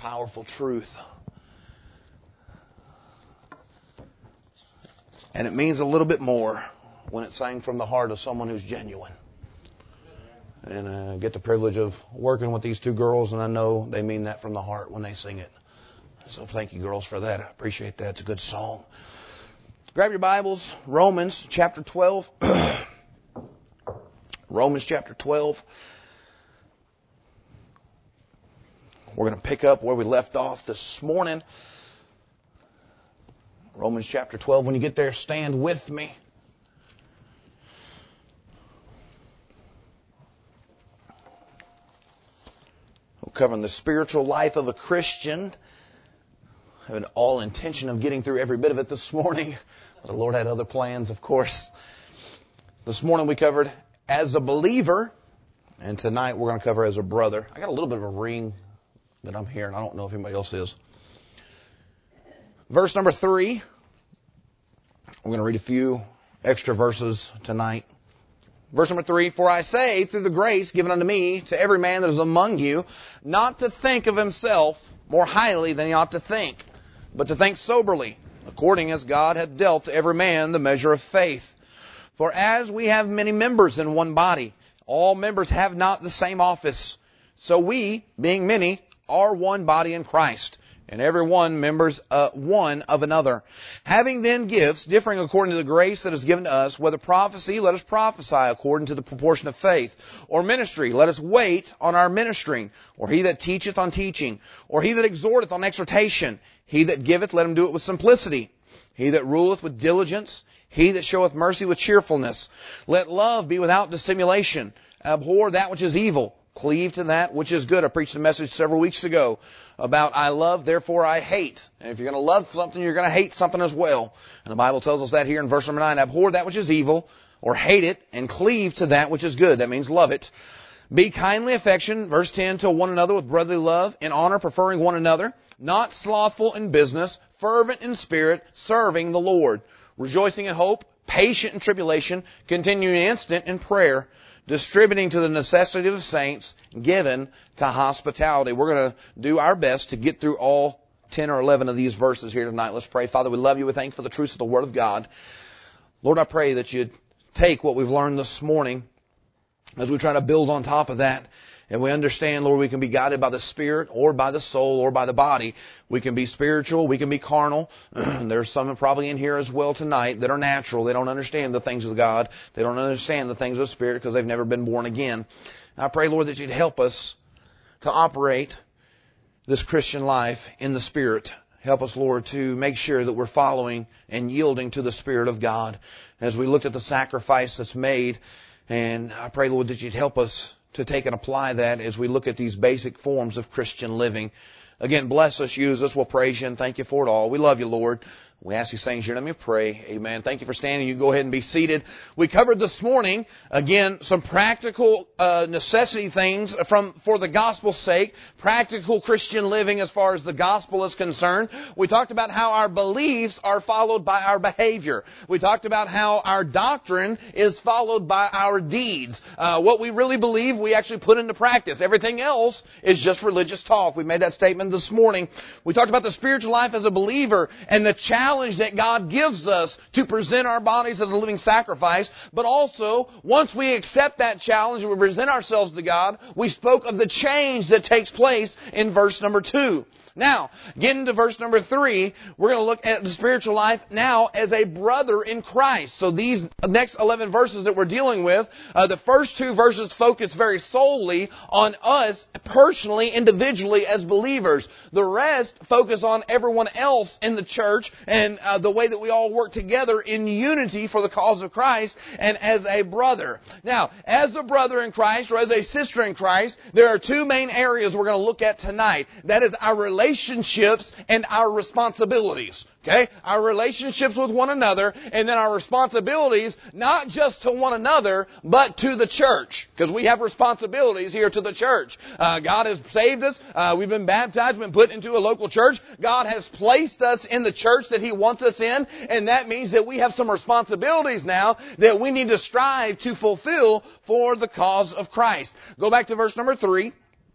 Powerful truth. And it means a little bit more when it's sang from the heart of someone who's genuine. And I get the privilege of working with these two girls, and I know they mean that from the heart when they sing it. So thank you, girls, for that. I appreciate that. It's a good song. Grab your Bibles. Romans chapter 12. Romans chapter 12. We're going to pick up where we left off this morning. Romans chapter 12. When you get there, stand with me. We're covering the spiritual life of a Christian. I have an all intention of getting through every bit of it this morning. The Lord had other plans, of course. This morning we covered as a believer, and tonight we're going to cover as a brother. I got a little bit of a ring that I'm hearing. I don't know if anybody else is. Verse number 3. We're going to read a few extra verses tonight. Verse number 3, for I say, through the grace given unto me, to every man that is among you, not to think of himself more highly than he ought to think, but to think soberly, according as God hath dealt to every man the measure of faith. For as we have many members in one body, all members have not the same office. So we, being many, are one body in Christ, and every one members one of another. Having then gifts differing according to the grace that is given to us, whether prophecy, let us prophesy according to the proportion of faith, or ministry, let us wait on our ministering, or he that teacheth on teaching, or he that exhorteth on exhortation, he that giveth, let him do it with simplicity, he that ruleth with diligence, he that showeth mercy with cheerfulness. Let love be without dissimulation. Abhor that which is evil. Cleave to that which is good. I preached a message several weeks ago about I love, therefore I hate. And if you're going to love something, you're going to hate something as well. And the Bible tells us that here in verse number 9. Abhor that which is evil, or hate it, and cleave to that which is good. That means love it. Be kindly affectioned, verse 10, to one another with brotherly love, in honor, preferring one another, not slothful in business, fervent in spirit, serving the Lord, rejoicing in hope, patient in tribulation, continuing instant in prayer, distributing to the necessity of the saints, given to hospitality. We're going to do our best to get through all 10 or 11 of these verses here tonight. Let's pray. Father, we love you. We thank you for the truth of the Word of God. Lord, I pray that you'd take what we've learned this morning as we try to build on top of that. And we understand, Lord, we can be guided by the Spirit or by the soul or by the body. We can be spiritual. We can be carnal. There's some probably in here as well tonight that are natural. They don't understand the things of God. They don't understand the things of the Spirit because they've never been born again. I pray, Lord, that you'd help us to operate this Christian life in the Spirit. Help us, Lord, to make sure that we're following and yielding to the Spirit of God as we look at the sacrifice that's made. And I pray, Lord, that you'd help us to take and apply that as we look at these basic forms of Christian living. Again, bless us, use us. We'll praise you and thank you for it all. We love you, Lord. We ask these things here. Let me pray. Amen. Thank you for standing. You can go ahead and be seated. We covered this morning, again, some practical necessity things for the gospel's sake, practical Christian living as far as the gospel is concerned. We talked about how our beliefs are followed by our behavior. We talked about how our doctrine is followed by our deeds. What we really believe, we actually put into practice. Everything else is just religious talk. We made that statement this morning. We talked about the spiritual life as a believer and the challenge that God gives us to present our bodies as a living sacrifice, but also once we accept that challenge and we present ourselves to God, we spoke of the change that takes place in verse number 2. Now, getting to verse number 3, we're going to look at the spiritual life now as a brother in Christ. So these next 11 verses that we're dealing with, the first 2 verses focus very solely on us personally, individually as believers. The rest focus on everyone else in the church and the way that we all work together in unity for the cause of Christ and as a brother. Now, as a brother in Christ or as a sister in Christ, there are 2 main areas we're going to look at tonight. That is our relationships and our responsibilities. Okay? Our relationships with one another and then our responsibilities not just to one another but to the church. Because we have responsibilities here to the church. God has saved us. We've been baptized. We've been put into a local church. God has placed us in the church that He wants us in. And that means that we have some responsibilities now that we need to strive to fulfill for the cause of Christ. Go back to verse number 3.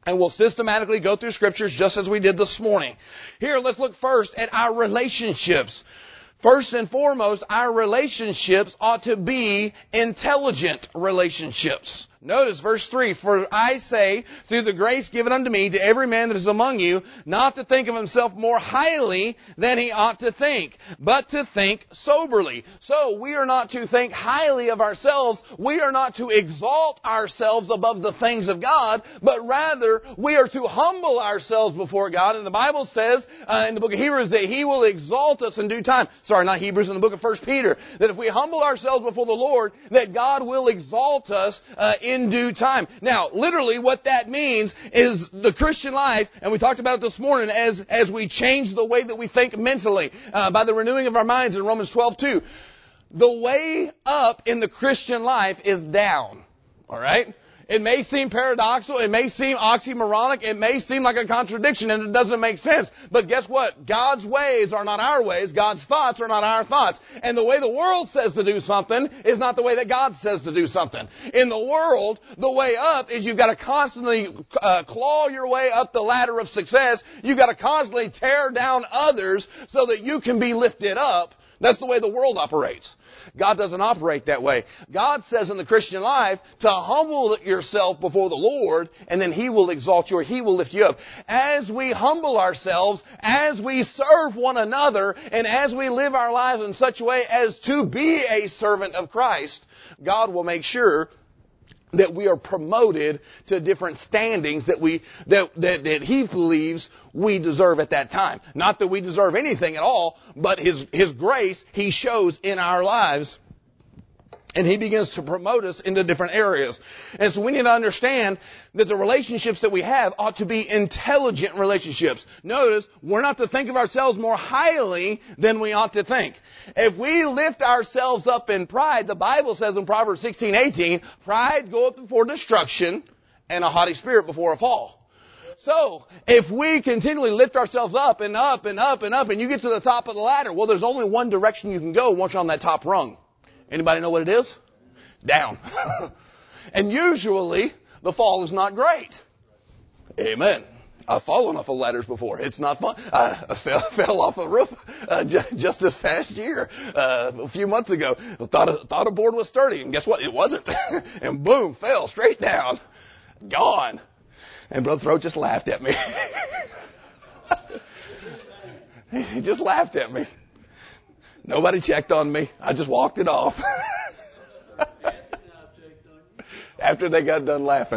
And we'll systematically go through scriptures just as we did this morning. Here, let's look first at our relationships. First and foremost, our relationships ought to be intelligent relationships. Notice verse 3, for I say, through the grace given unto me, to every man that is among you, not to think of himself more highly than he ought to think, but to think soberly. So we are not to think highly of ourselves. We are not to exalt ourselves above the things of God, but rather we are to humble ourselves before God. And the Bible says in the book of Hebrews that He will exalt us in due time. Sorry, not Hebrews, in the book of 1 Peter. That if we humble ourselves before the Lord, that God will exalt us in due time. Now, literally what that means is the Christian life, and we talked about it this morning, as we change the way that we think mentally by the renewing of our minds in Romans 12:2. The way up in the Christian life is down. All right? It may seem paradoxical, it may seem oxymoronic, it may seem like a contradiction and it doesn't make sense. But guess what? God's ways are not our ways. God's thoughts are not our thoughts. And the way the world says to do something is not the way that God says to do something. In the world, the way up is you've got to constantly claw your way up the ladder of success. You've got to constantly tear down others so that you can be lifted up. That's the way the world operates. God doesn't operate that way. God says in the Christian life to humble yourself before the Lord, and then He will exalt you, or He will lift you up. As we humble ourselves, as we serve one another, and as we live our lives in such a way as to be a servant of Christ, God will make sure that we are promoted to different standings that He believes we deserve at that time. Not that we deserve anything at all, but His grace He shows in our lives. And He begins to promote us into different areas. And so we need to understand that the relationships that we have ought to be intelligent relationships. Notice, we're not to think of ourselves more highly than we ought to think. If we lift ourselves up in pride, the Bible says in Proverbs 16:18, pride goeth before destruction and a haughty spirit before a fall. So, if we continually lift ourselves up and up and up and up and you get to the top of the ladder, well, there's only one direction you can go once you're on that top rung. Anybody know what it is? Down. And usually, the fall is not great. Amen. I've fallen off of ladders before. It's not fun. I fell off a roof just this past year, a few months ago. Thought a board was sturdy, and guess what? It wasn't. And boom, fell straight down. Gone. And Brother Throat just laughed at me. He just laughed at me. Nobody checked on me. I just walked it off. After they got done laughing.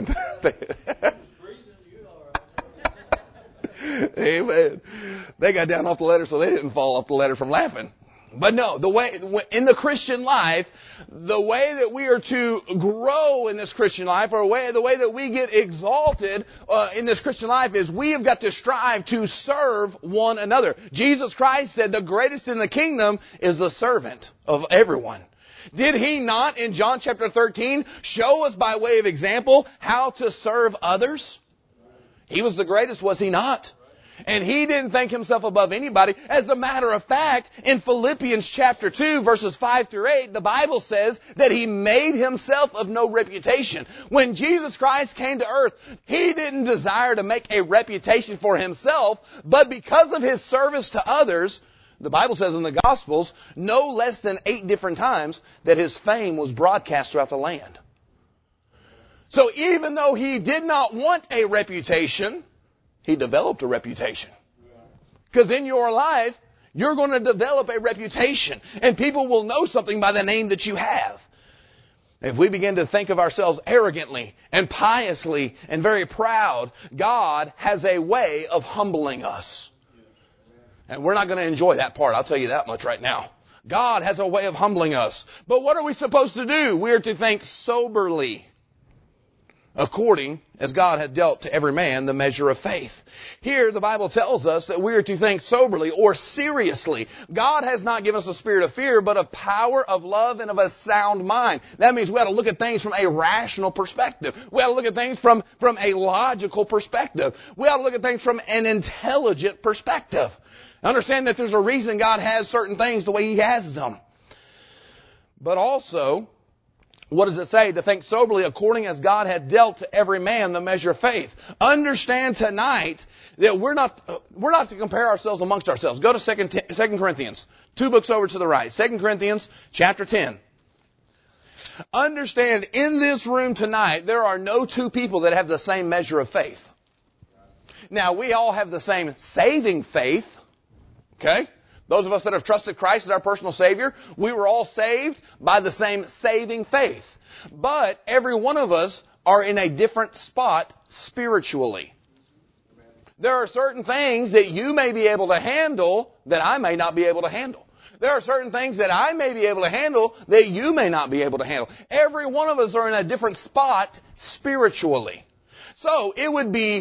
Amen. They got down off the ladder so they didn't fall off the ladder from laughing. But no, the way, in the Christian life, the way that we are to grow in this Christian life, or the way that we get exalted in this Christian life, is we have got to strive to serve one another. Jesus Christ said the greatest in the kingdom is the servant of everyone. Did He not in John chapter 13 show us by way of example how to serve others? He was the greatest, was He not? And He didn't think Himself above anybody. As a matter of fact, in Philippians chapter 2, verses 5 through 8, the Bible says that He made Himself of no reputation. When Jesus Christ came to earth, He didn't desire to make a reputation for Himself, but because of His service to others, the Bible says in the Gospels, no less than 8 different times that His fame was broadcast throughout the land. So even though He did not want a reputation, He developed a reputation. Because in your life, you're going to develop a reputation. And people will know something by the name that you have. If we begin to think of ourselves arrogantly and piously and very proud, God has a way of humbling us. And we're not going to enjoy that part. I'll tell you that much right now. God has a way of humbling us. But what are we supposed to do? We are to think soberly, according as God had dealt to every man the measure of faith. Here, the Bible tells us that we are to think soberly or seriously. God has not given us a spirit of fear, but of power, of love, and of a sound mind. That means we ought to look at things from a rational perspective. We ought to look at things from a logical perspective. We ought to look at things from an intelligent perspective. Understand that there's a reason God has certain things the way He has them. But also, What does it say? To think soberly according as God had dealt to every man the measure of faith. Understand tonight that we're not to compare ourselves amongst ourselves. Go to 2 Corinthians. 2 books over to the right. 2 Corinthians chapter 10. Understand in this room tonight there are no two people that have the same measure of faith. Now we all have the same saving faith. Okay? Those of us that have trusted Christ as our personal Savior, we were all saved by the same saving faith. But every one of us are in a different spot spiritually. There are certain things that you may be able to handle that I may not be able to handle. There are certain things that I may be able to handle that you may not be able to handle. Every one of us are in a different spot spiritually. So it would be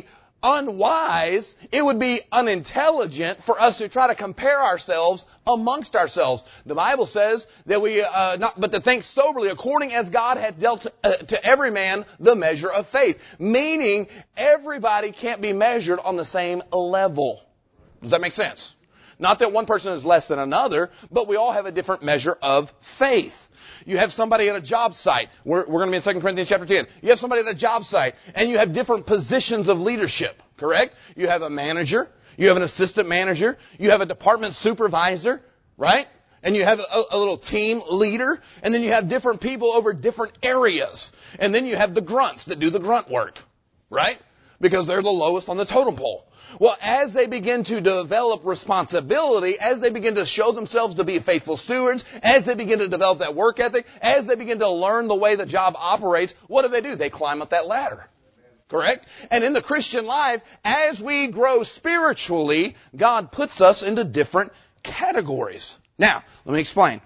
unwise, it would be unintelligent for us to try to compare ourselves amongst ourselves. The Bible says that but to think soberly according as God hath dealt to every man the measure of faith. Meaning everybody can't be measured on the same level. Does that make sense? Not that one person is less than another, but we all have a different measure of faith. You have somebody at a job site. We're going to be in 2 Corinthians chapter 10. You have somebody at a job site, and you have different positions of leadership, correct? You have a manager. You have an assistant manager. You have a department supervisor, right? And you have a little team leader. And then you have different people over different areas. And then you have the grunts that do the grunt work, right? Because they're the lowest on the totem pole. Well, as they begin to develop responsibility, as they begin to show themselves to be faithful stewards, as they begin to develop that work ethic, as they begin to learn the way the job operates, what do? They climb up that ladder. Correct? And in the Christian life, as we grow spiritually, God puts us into different categories. Now, let me explain.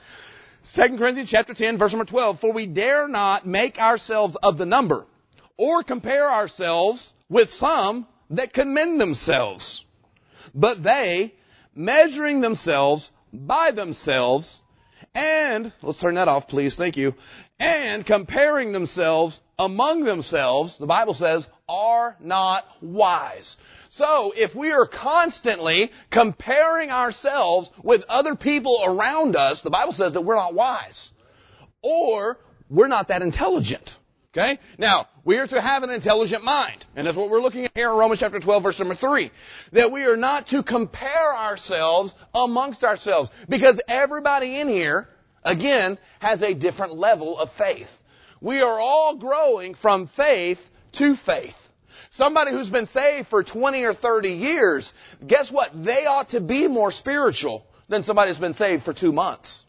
2 Corinthians chapter 10, verse number 12. For we dare not make ourselves of the number, or compare ourselves with some that commend themselves. But they, measuring themselves by themselves, and, let's turn that off, please, thank you, and comparing themselves among themselves, the Bible says, are not wise. So, if we are constantly comparing ourselves with other people around us, the Bible says that we're not wise. Or, we're not that intelligent. Okay? Now, we are to have an intelligent mind. And that's what we're looking at here in Romans chapter 12, verse number 3. That we are not to compare ourselves amongst ourselves. Because everybody in here, again, has a different level of faith. We are all growing from faith to faith. Somebody who's been saved for 20 or 30 years, guess what? They ought to be more spiritual than somebody who's been saved for 2 months.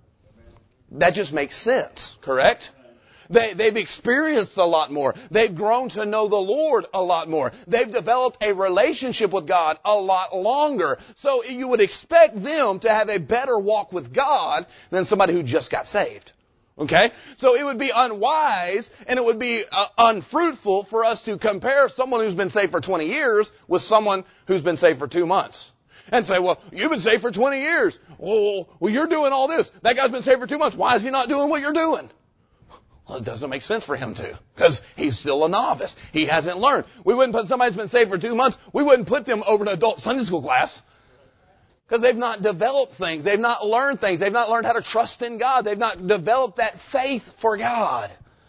That just makes sense, correct? They've experienced a lot more. They've grown to know the Lord a lot more. They've developed a relationship with God a lot longer. So you would expect them to have a better walk with God than somebody who just got saved. Okay? So it would be unwise and it would be unfruitful for us to compare someone who's been saved for 20 years with someone who's been saved for 2 months. And say, well, you've been saved for 20 years. Well, you're doing all this. That guy's been saved for 2 months. Why is he not doing what you're doing? Well, it doesn't make sense for him to, because he's still a novice. He hasn't learned. We wouldn't put somebody who's been saved for 2 months, we wouldn't put them over an adult Sunday school class, because they've not developed things. They've not learned things. They've not learned how to trust in God. They've not developed that faith for God.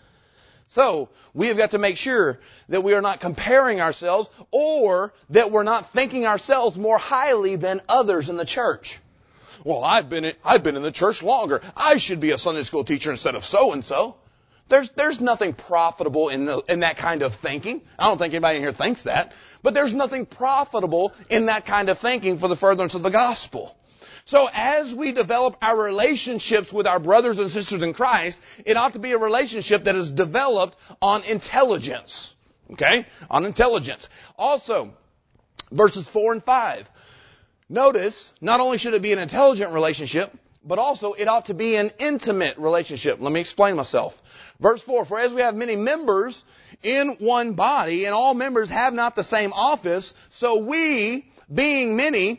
So, we have got to make sure that we are not comparing ourselves, or that we're not thinking ourselves more highly than others in the church. Well, I've been in the church longer. I should be a Sunday school teacher instead of so-and-so. There's nothing profitable in that kind of thinking. I don't think anybody in here thinks that. But there's nothing profitable in that kind of thinking for the furtherance of the gospel. So as we develop our relationships with our brothers and sisters in Christ, it ought to be a relationship that is developed on intelligence. Okay? On intelligence. Also, verses 4 and 5. Notice, not only should it be an intelligent relationship, but also it ought to be an intimate relationship. Let me explain myself. Verse 4, for as we have many members in one body, and all members have not the same office, so we, being many,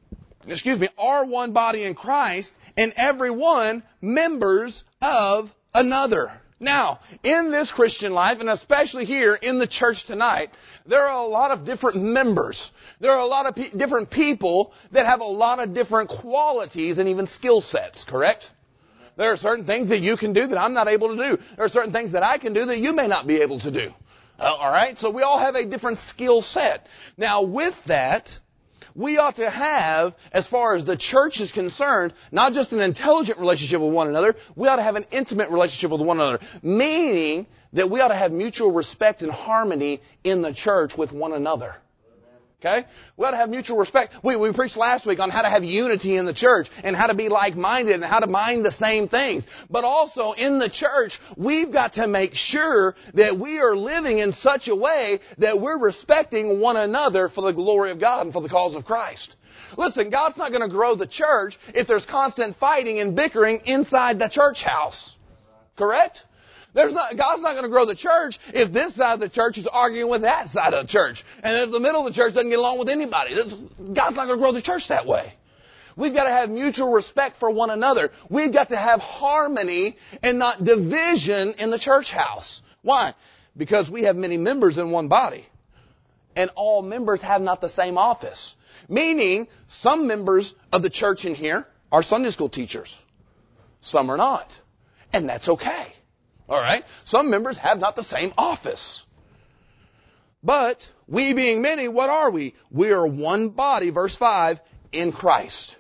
are one body in Christ, and every one members of another. Now, in this Christian life, and especially here in the church tonight, there are a lot of different members. There are a lot of different people that have a lot of different qualities and even skill sets, correct? There are certain things that you can do that I'm not able to do. There are certain things that I can do that you may not be able to do. All right? So we all have a different skill set. Now, with that, we ought to have, as far as the church is concerned, not just an intelligent relationship with one another, we ought to have an intimate relationship with one another. Meaning that we ought to have mutual respect and harmony in the church with one another. Okay? We ought to have mutual respect. We preached last week on how to have unity in the church and how to be like-minded and how to mind the same things. But also in the church, we've got to make sure that we are living in such a way that we're respecting one another for the glory of God and for the cause of Christ. Listen, God's not going to grow the church if there's constant fighting and bickering inside the church house. Correct? God's not going to grow the church if this side of the church is arguing with that side of the church. And if the middle of the church doesn't get along with anybody. God's not going to grow the church that way. We've got to have mutual respect for one another. We've got to have harmony and not division in the church house. Why? Because we have many members in one body. And all members have not the same office. Meaning, some members of the church in here are Sunday school teachers. Some are not. And that's okay. All right? Some members have not the same office. But we being many, what are we? We are one body, verse 5, in Christ.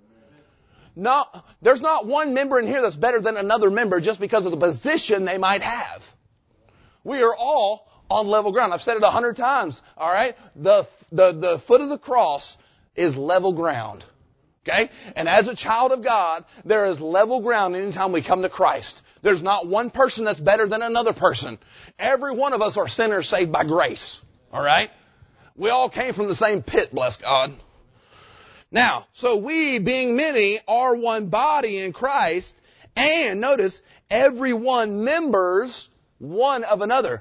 There's not one member in here that's better than another member just because of the position they might have. We are all on level ground. I've said it 100 times. All right? The foot of the cross is level ground. Okay? And as a child of God, there is level ground anytime we come to Christ. There's not one person that's better than another person. Every one of us are sinners saved by grace. All right? We all came from the same pit, bless God. Now, so we, being many, are one body in Christ, and notice, every one members one of another.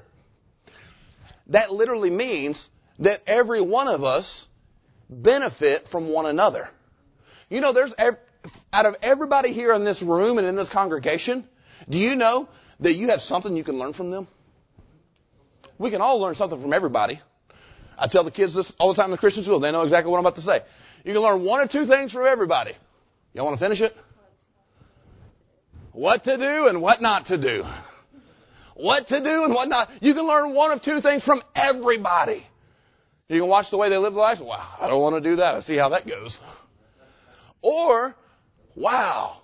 That literally means that every one of us benefit from one another. You know, out of everybody here in this room and in this congregation, do you know that you have something you can learn from them? We can all learn something from everybody. I tell the kids this all the time in the Christian school. They know exactly what I'm about to say. You can learn one or two things from everybody. Y'all want to finish it? What to do and what not to do. What to do and what not. You can learn one of two things from everybody. You can watch the way they live their lives. Wow, I don't want to do that. I see how that goes. Or, wow,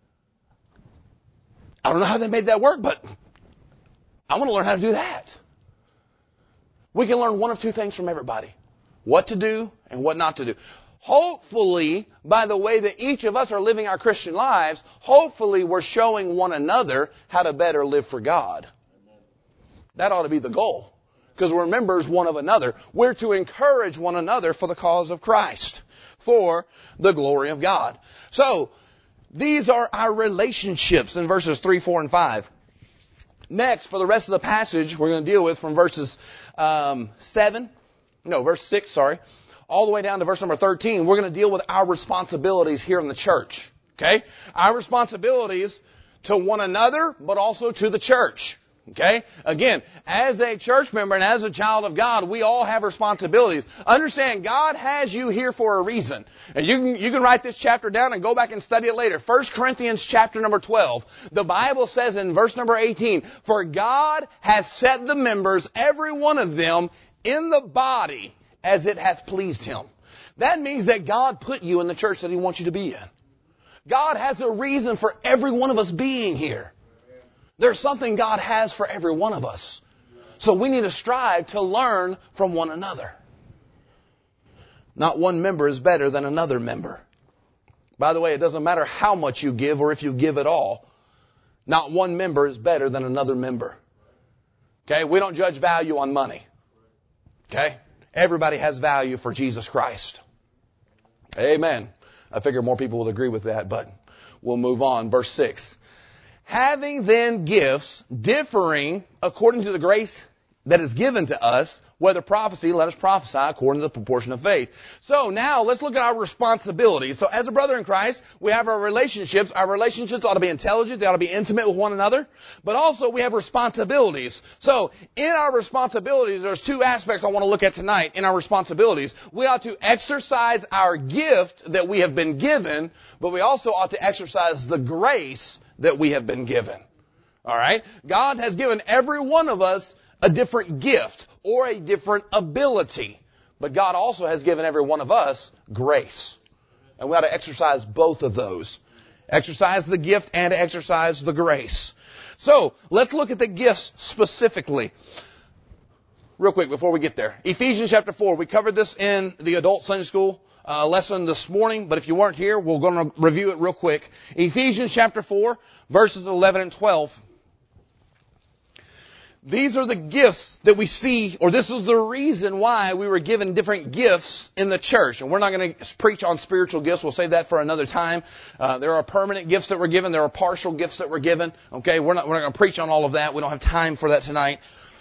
I don't know how they made that work, but I want to learn how to do that. We can learn one of two things from everybody. What to do and what not to do. Hopefully, by the way that each of us are living our Christian lives, hopefully we're showing one another how to better live for God. That ought to be the goal. Because we're members one of another. We're to encourage one another for the cause of Christ. For the glory of God. So, these are our relationships in verses 3, 4, and 5. Next, for the rest of the passage, we're going to deal with from verse 6, all the way down to verse number 13. We're going to deal with our responsibilities here in the church. Okay? Our responsibilities to one another, but also to the church. Okay? Again, as a church member and as a child of God, we all have responsibilities. Understand, God has you here for a reason. And you can write this chapter down and go back and study it later. 1 Corinthians chapter number 12. The Bible says in verse number 18, "For God has set the members, every one of them, in the body as it hath pleased Him." That means that God put you in the church that He wants you to be in. God has a reason for every one of us being here. There's something God has for every one of us. So we need to strive to learn from one another. Not one member is better than another member. By the way, it doesn't matter how much you give or if you give at all. Not one member is better than another member. Okay? We don't judge value on money. Okay? Everybody has value for Jesus Christ. Amen. I figure more people will agree with that, but we'll move on. Verse 6. "Having then gifts differing according to the grace that is given to us, whether prophecy, let us prophesy according to the proportion of faith." So now let's look at our responsibilities. So as a brother in Christ, we have our relationships. Our relationships ought to be intelligent. They ought to be intimate with one another. But also we have responsibilities. So in our responsibilities, there's two aspects I want to look at tonight in our responsibilities. We ought to exercise our gift that we have been given, but we also ought to exercise the grace that we have been given. All right? God has given every one of us a different gift or a different ability. But God also has given every one of us grace. And we ought to exercise both of those. Exercise the gift and exercise the grace. So, let's look at the gifts specifically. Real quick before we get there. Ephesians chapter 4. We covered this in the adult Sunday school lesson this morning, but if you weren't here, we're going to review it real quick. Ephesians chapter 4, verses 11 and 12. These are the gifts that we see, or this is the reason why we were given different gifts in the church. And we're not going to preach on spiritual gifts. We'll save that for another time. There are permanent gifts that were given. There are partial gifts that were given. Okay, we're not going to preach on all of that. We don't have time for that tonight.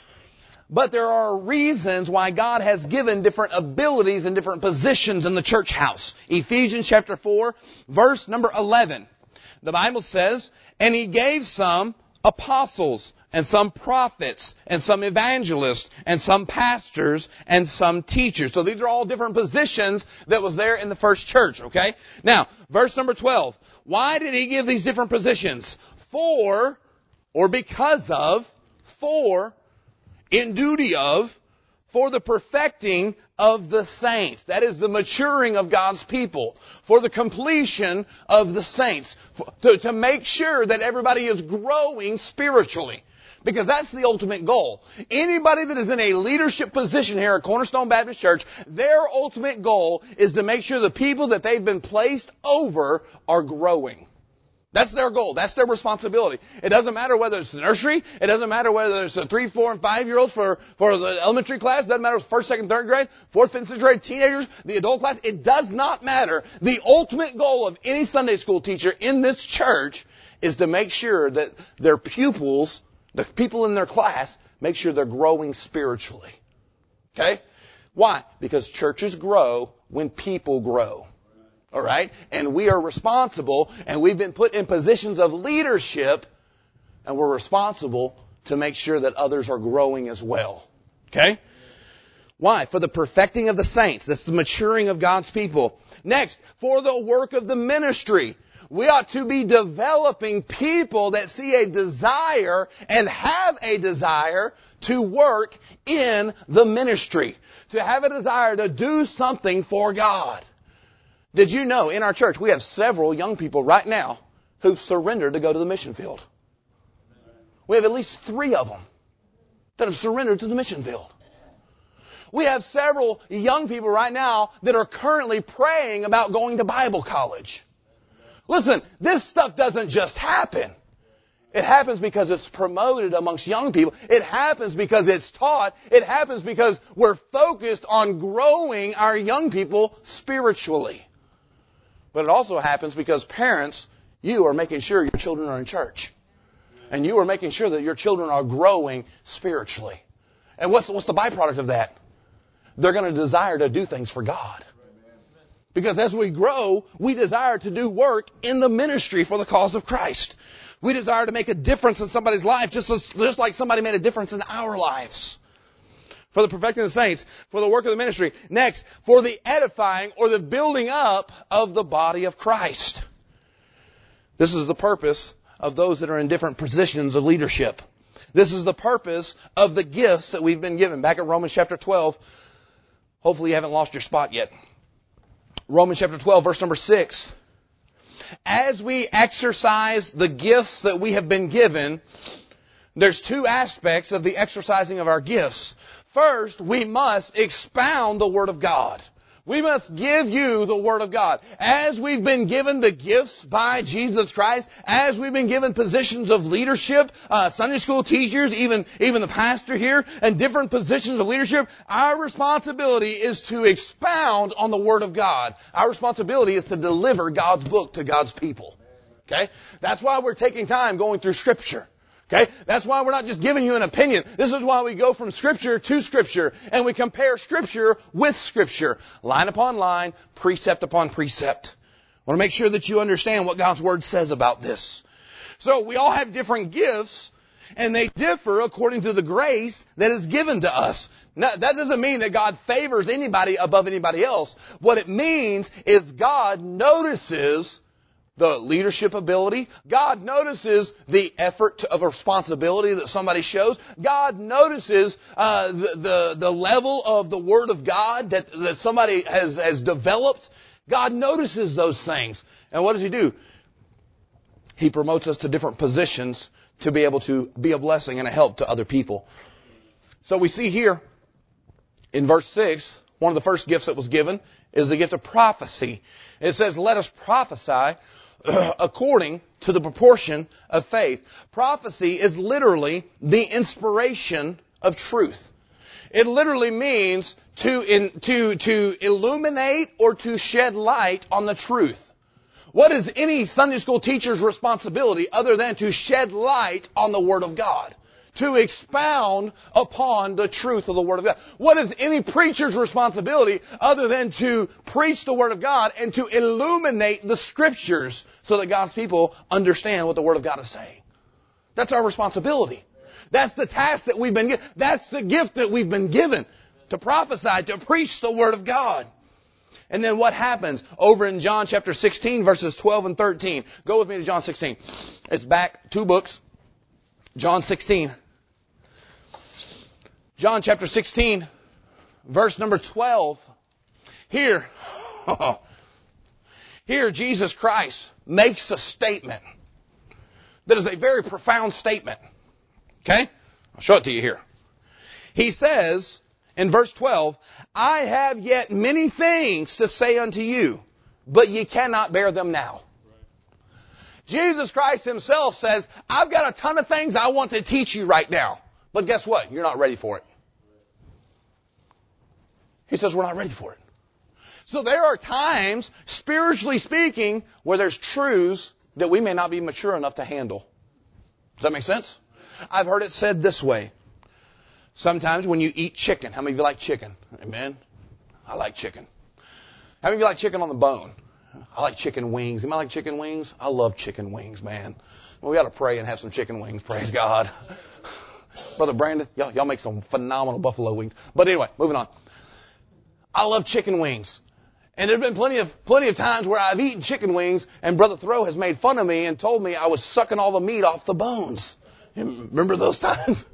But there are reasons why God has given different abilities and different positions in the church house. Ephesians chapter 4, verse number 11. The Bible says, "And He gave some apostles, and some prophets, and some evangelists, and some pastors, and some teachers." So these are all different positions that was there in the first church, okay? Now, verse number 12. Why did He give these different positions? For, or because of, for, in duty of, for the perfecting of the saints. That is the maturing of God's people. For the completion of the saints. To make sure that everybody is growing spiritually. Because that's the ultimate goal. Anybody that is in a leadership position here at Cornerstone Baptist Church, their ultimate goal is to make sure the people that they've been placed over are growing. That's their goal. That's their responsibility. It doesn't matter whether it's the nursery. It doesn't matter whether it's the 3, 4, and 5-year-olds for the elementary class. It doesn't matter if it's 1st, 2nd, 3rd grade, 4th, 5th, 6th grade, teenagers, the adult class. It does not matter. The ultimate goal of any Sunday school teacher in this church is to make sure that their pupils, the people in their class, make sure they're growing spiritually. Okay? Why? Because churches grow when people grow. All right? And we are responsible, and we've been put in positions of leadership, and we're responsible to make sure that others are growing as well. Okay? Why? For the perfecting of the saints. That's the maturing of God's people. Next, for the work of the ministry. We ought to be developing people that see a desire and have a desire to work in the ministry. To have a desire to do something for God. Did you know in our church we have several young people right now who've surrendered to go to the mission field? We have at least 3 of them that have surrendered to the mission field. We have several young people right now that are currently praying about going to Bible college. Listen, this stuff doesn't just happen. It happens because it's promoted amongst young people. It happens because it's taught. It happens because we're focused on growing our young people spiritually. But it also happens because parents, you are making sure your children are in church. And you are making sure that your children are growing spiritually. And what's the byproduct of that? They're going to desire to do things for God. Because as we grow, we desire to do work in the ministry for the cause of Christ. We desire to make a difference in somebody's life just like somebody made a difference in our lives. For the perfecting of the saints, for the work of the ministry. Next, for the edifying or the building up of the body of Christ. This is the purpose of those that are in different positions of leadership. This is the purpose of the gifts that we've been given. Back at Romans chapter 12. Hopefully you haven't lost your spot yet. Romans chapter 12, verse number 6. As we exercise the gifts that we have been given, there's 2 aspects of the exercising of our gifts. First, we must expound the Word of God. We must give you the Word of God. As we've been given the gifts by Jesus Christ, as we've been given positions of leadership, Sunday school teachers, even the pastor here, and different positions of leadership, our responsibility is to expound on the Word of God. Our responsibility is to deliver God's book to God's people. Okay? That's why we're taking time going through Scripture. Okay? That's why we're not just giving you an opinion. This is why we go from Scripture to Scripture, and we compare Scripture with Scripture, line upon line, precept upon precept. I want to make sure that you understand what God's Word says about this. So we all have different gifts, and they differ according to the grace that is given to us. Now, that doesn't mean that God favors anybody above anybody else. What it means is God notices the leadership ability. God notices the effort of responsibility that somebody shows. God notices the level of the Word of God that somebody has developed. God notices those things. And what does He do? He promotes us to different positions to be able to be a blessing and a help to other people. So we see here in verse 6, one of the first gifts that was given is the gift of prophecy. It says, let us prophesy according to the proportion of faith. Prophecy is literally the inspiration of truth. It literally means to illuminate or to shed light on the truth. What is any Sunday school teacher's responsibility other than to shed light on the Word of God? To expound upon the truth of the Word of God. What is any preacher's responsibility other than to preach the Word of God and to illuminate the Scriptures so that God's people understand what the Word of God is saying? That's our responsibility. That's the task that we've been given. That's the gift that we've been given. To prophesy, to preach the Word of God. And then what happens over in John chapter 16, verses 12 and 13. Go with me to John 16. It's back 2 books. John 16. John chapter 16, verse number 12. Here Jesus Christ makes a statement that is a very profound statement. Okay? I'll show it to you here. He says in verse 12, I have yet many things to say unto you, but ye cannot bear them now. Jesus Christ Himself says, I've got a ton of things I want to teach you right now. But guess what? You're not ready for it. He says we're not ready for it. So there are times, spiritually speaking, where there's truths that we may not be mature enough to handle. Does that make sense? I've heard it said this way. Sometimes when you eat chicken, how many of you like chicken? Amen? I like chicken. How many of you like chicken on the bone? I like chicken wings. Anybody like chicken wings? I love chicken wings, man. Well, we got to pray and have some chicken wings. Praise God. Brother Brandon, y'all make some phenomenal buffalo wings. But anyway, moving on. I love chicken wings. And there have been plenty of times where I've eaten chicken wings and Brother Thoreau has made fun of me and told me I was sucking all the meat off the bones. You remember those times?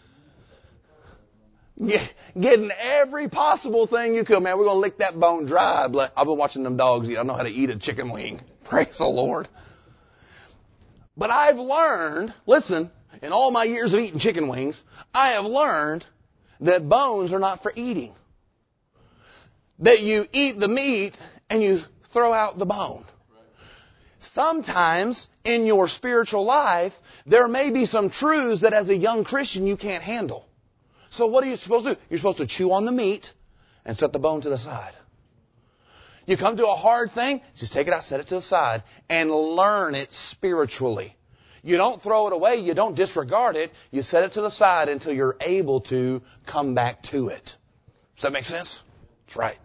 Getting every possible thing you could. Man, we're going to lick that bone dry. I've been watching them dogs eat. I know how to eat a chicken wing. Praise the Lord. But I've learned, listen, in all my years of eating chicken wings, I have learned that bones are not for eating. That you eat the meat and you throw out the bone. Sometimes in your spiritual life, there may be some truths that as a young Christian you can't handle. So what are you supposed to do? You're supposed to chew on the meat and set the bone to the side. You come to a hard thing, just take it out, set it to the side, and learn it spiritually. You don't throw it away. You don't disregard it. You set it to the side until you're able to come back to it. Does that make sense? That's right.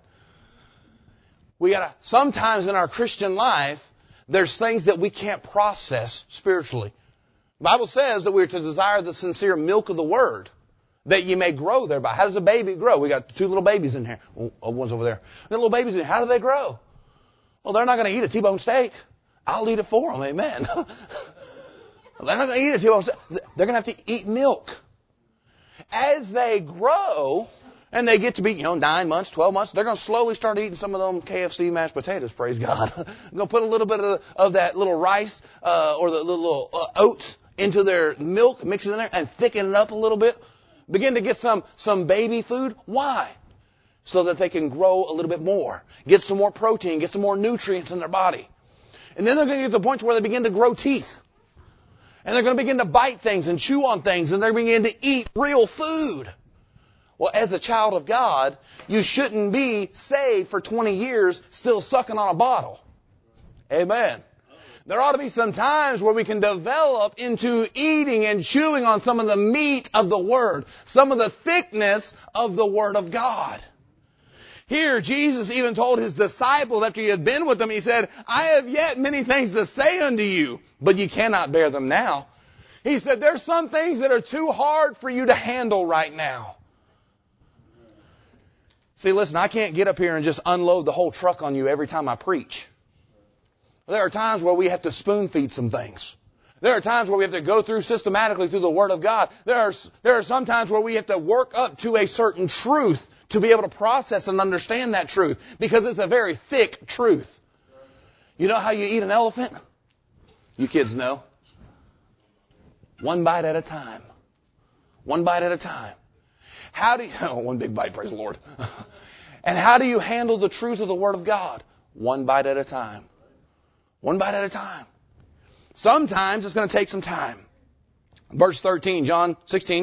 Sometimes in our Christian life, there's things that we can't process spiritually. The Bible says that we're to desire the sincere milk of the Word, that you may grow thereby. How does a baby grow? We got 2 little babies in here. Oh, one's over there. The little babies in here. How do they grow? Well, they're not going to eat a T-bone steak. I'll eat it for them. Amen. They're not going to eat a T-bone steak. They're going to have to eat milk. As they grow, and they get to be, 9 months, 12 months, they're going to slowly start eating some of them KFC mashed potatoes, praise God. They're going to put a little bit of that little rice or the little oats into their milk, mix it in there, and thicken it up a little bit. Begin to get some baby food. Why? So that they can grow a little bit more. Get some more protein, get some more nutrients in their body. And then they're going to get to the point where they begin to grow teeth. And they're going to begin to bite things and chew on things, and they're going to begin to eat real food. Well, as a child of God, you shouldn't be saved for 20 years still sucking on a bottle. Amen. There ought to be some times where we can develop into eating and chewing on some of the meat of the Word, some of the thickness of the Word of God. Here, Jesus even told His disciples after He had been with them, He said, I have yet many things to say unto you, but you cannot bear them now. He said, there's some things that are too hard for you to handle right now. See, listen, I can't get up here and just unload the whole truck on you every time I preach. There are times where we have to spoon feed some things. There are times where we have to go through systematically through the Word of God. There are some times where we have to work up to a certain truth to be able to process and understand that truth, because it's a very thick truth. You know how you eat an elephant? You kids know. One bite at a time. One bite at a time. One big bite, praise the Lord. And how do you handle the truths of the Word of God? One bite at a time. One bite at a time. Sometimes it's going to take some time. Verse 13, John 16,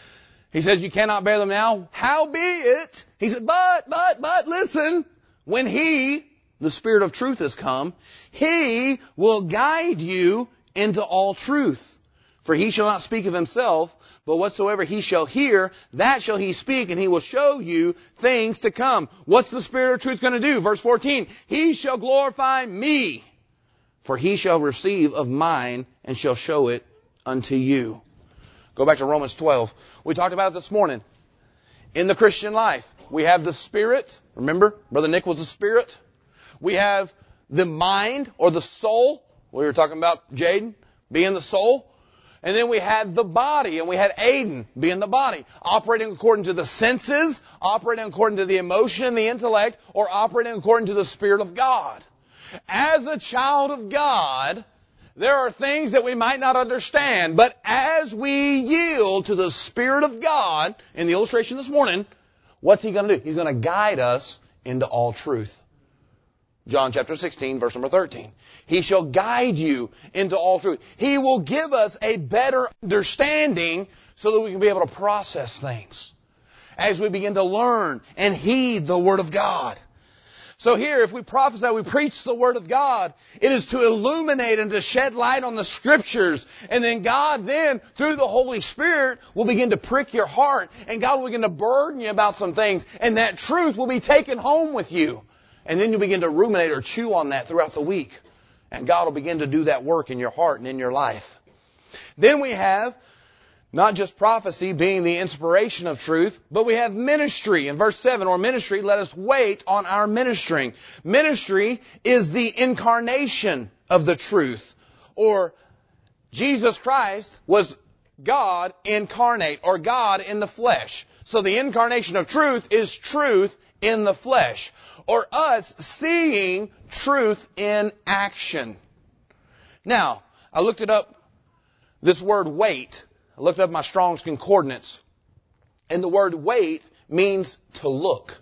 he says, you cannot bear them now. Howbeit, he said, but, listen, when He, the Spirit of truth, has come, He will guide you into all truth. For He shall not speak of Himself, but whatsoever He shall hear, that shall He speak, and He will show you things to come. What's the Spirit of truth going to do? Verse 14, He shall glorify Me, for He shall receive of mine, and shall show it unto you. Go back to Romans 12. We talked about it this morning. In the Christian life, we have the Spirit. Remember, Brother Nick was the Spirit. We have the mind, or the soul. We were talking about Jaden being the soul. And then we had the body, and we had Aiden being the body, operating according to the senses, operating according to the emotion and the intellect, or operating according to the Spirit of God. As a child of God, there are things that we might not understand, but as we yield to the Spirit of God, in the illustration this morning, what's He going to do? He's going to guide us into all truth. John chapter 16, verse number 13. He shall guide you into all truth. He will give us a better understanding so that we can be able to process things as we begin to learn and heed the Word of God. So here, if we prophesy, we preach the Word of God, it is to illuminate and to shed light on the Scriptures. And then God then, through the Holy Spirit, will begin to prick your heart. And God will begin to burden you about some things. And that truth will be taken home with you. And then you begin to ruminate or chew on that throughout the week. And God will begin to do that work in your heart and in your life. Then we have not just prophecy being the inspiration of truth, but we have ministry. In verse 7, or ministry, let us wait on our ministering. Ministry is the incarnation of the truth. Or Jesus Christ was God incarnate, or God in the flesh. So the incarnation of truth is truth in the flesh, or us seeing truth in action. Now, I looked it up, this word wait. I looked up my Strong's Concordance, and the word wait means to look.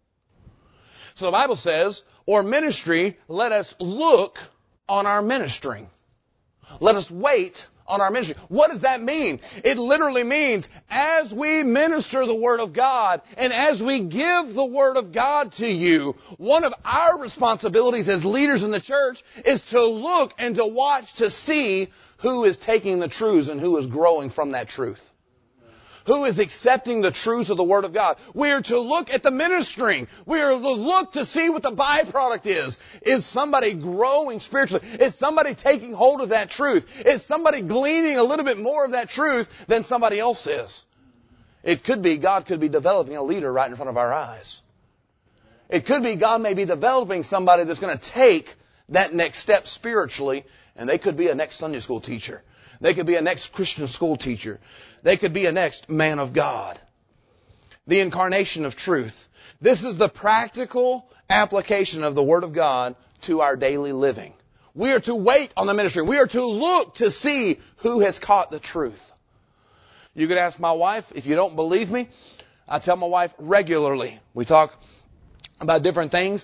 So the Bible says, or ministry, let us look on our ministering. Let us wait on our ministry. What does that mean? It literally means as we minister the Word of God and as we give the Word of God to you, one of our responsibilities as leaders in the church is to look and to watch to see who is taking the truths and who is growing from that truth. Who is accepting the truths of the Word of God. We are to look at the ministering. We are to look to see what the byproduct is. Is somebody growing spiritually? Is somebody taking hold of that truth? Is somebody gleaning a little bit more of that truth than somebody else is? It could be God could be developing a leader right in front of our eyes. It could be God may be developing somebody that's going to take that next step spiritually, and they could be a next Sunday school teacher. They could be a next Christian school teacher. They could be a next man of God. The incarnation of truth. This is the practical application of the Word of God to our daily living. We are to wait on the ministry. We are to look to see who has caught the truth. You could ask my wife, if you don't believe me, I tell my wife regularly. We talk about different things.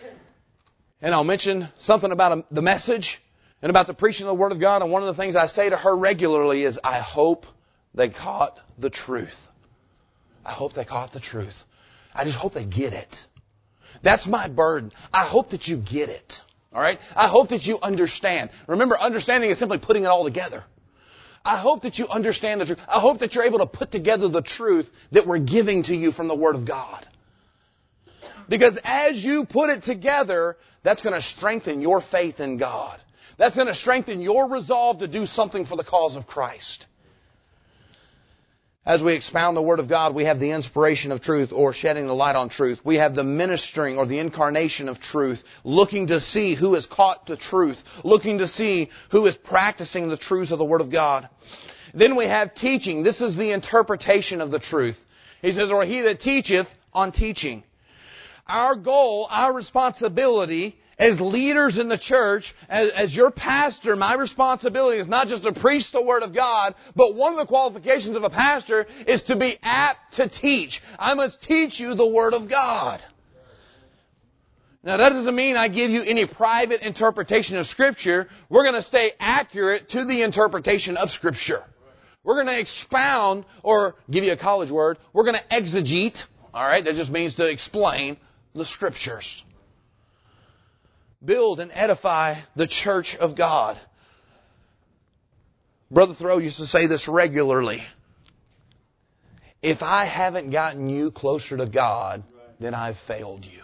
And I'll mention something about the message and about the preaching of the Word of God. And one of the things I say to her regularly is, I hope they caught the truth. I hope they caught the truth. I just hope they get it. That's my burden. I hope that you get it. All right? I hope that you understand. Remember, understanding is simply putting it all together. I hope that you understand the truth. I hope that you're able to put together the truth that we're giving to you from the Word of God. Because as you put it together, that's going to strengthen your faith in God. That's going to strengthen your resolve to do something for the cause of Christ. As we expound the Word of God, we have the inspiration of truth, or shedding the light on truth. We have the ministering or the incarnation of truth, looking to see who has caught the truth, looking to see who is practicing the truths of the Word of God. Then we have teaching. This is the interpretation of the truth. He says, or he that teacheth on teaching. Our goal, our responsibility as leaders in the church, as your pastor, my responsibility is not just to preach the Word of God, but one of the qualifications of a pastor is to be apt to teach. I must teach you the Word of God. Now that doesn't mean I give you any private interpretation of Scripture. We're going to stay accurate to the interpretation of Scripture. We're going to expound, or give you a college word, we're going to exegete. All right, that just means to explain the Scriptures. Build and edify the church of God. Brother Thoreau used to say this regularly. If I haven't gotten you closer to God, then I've failed you.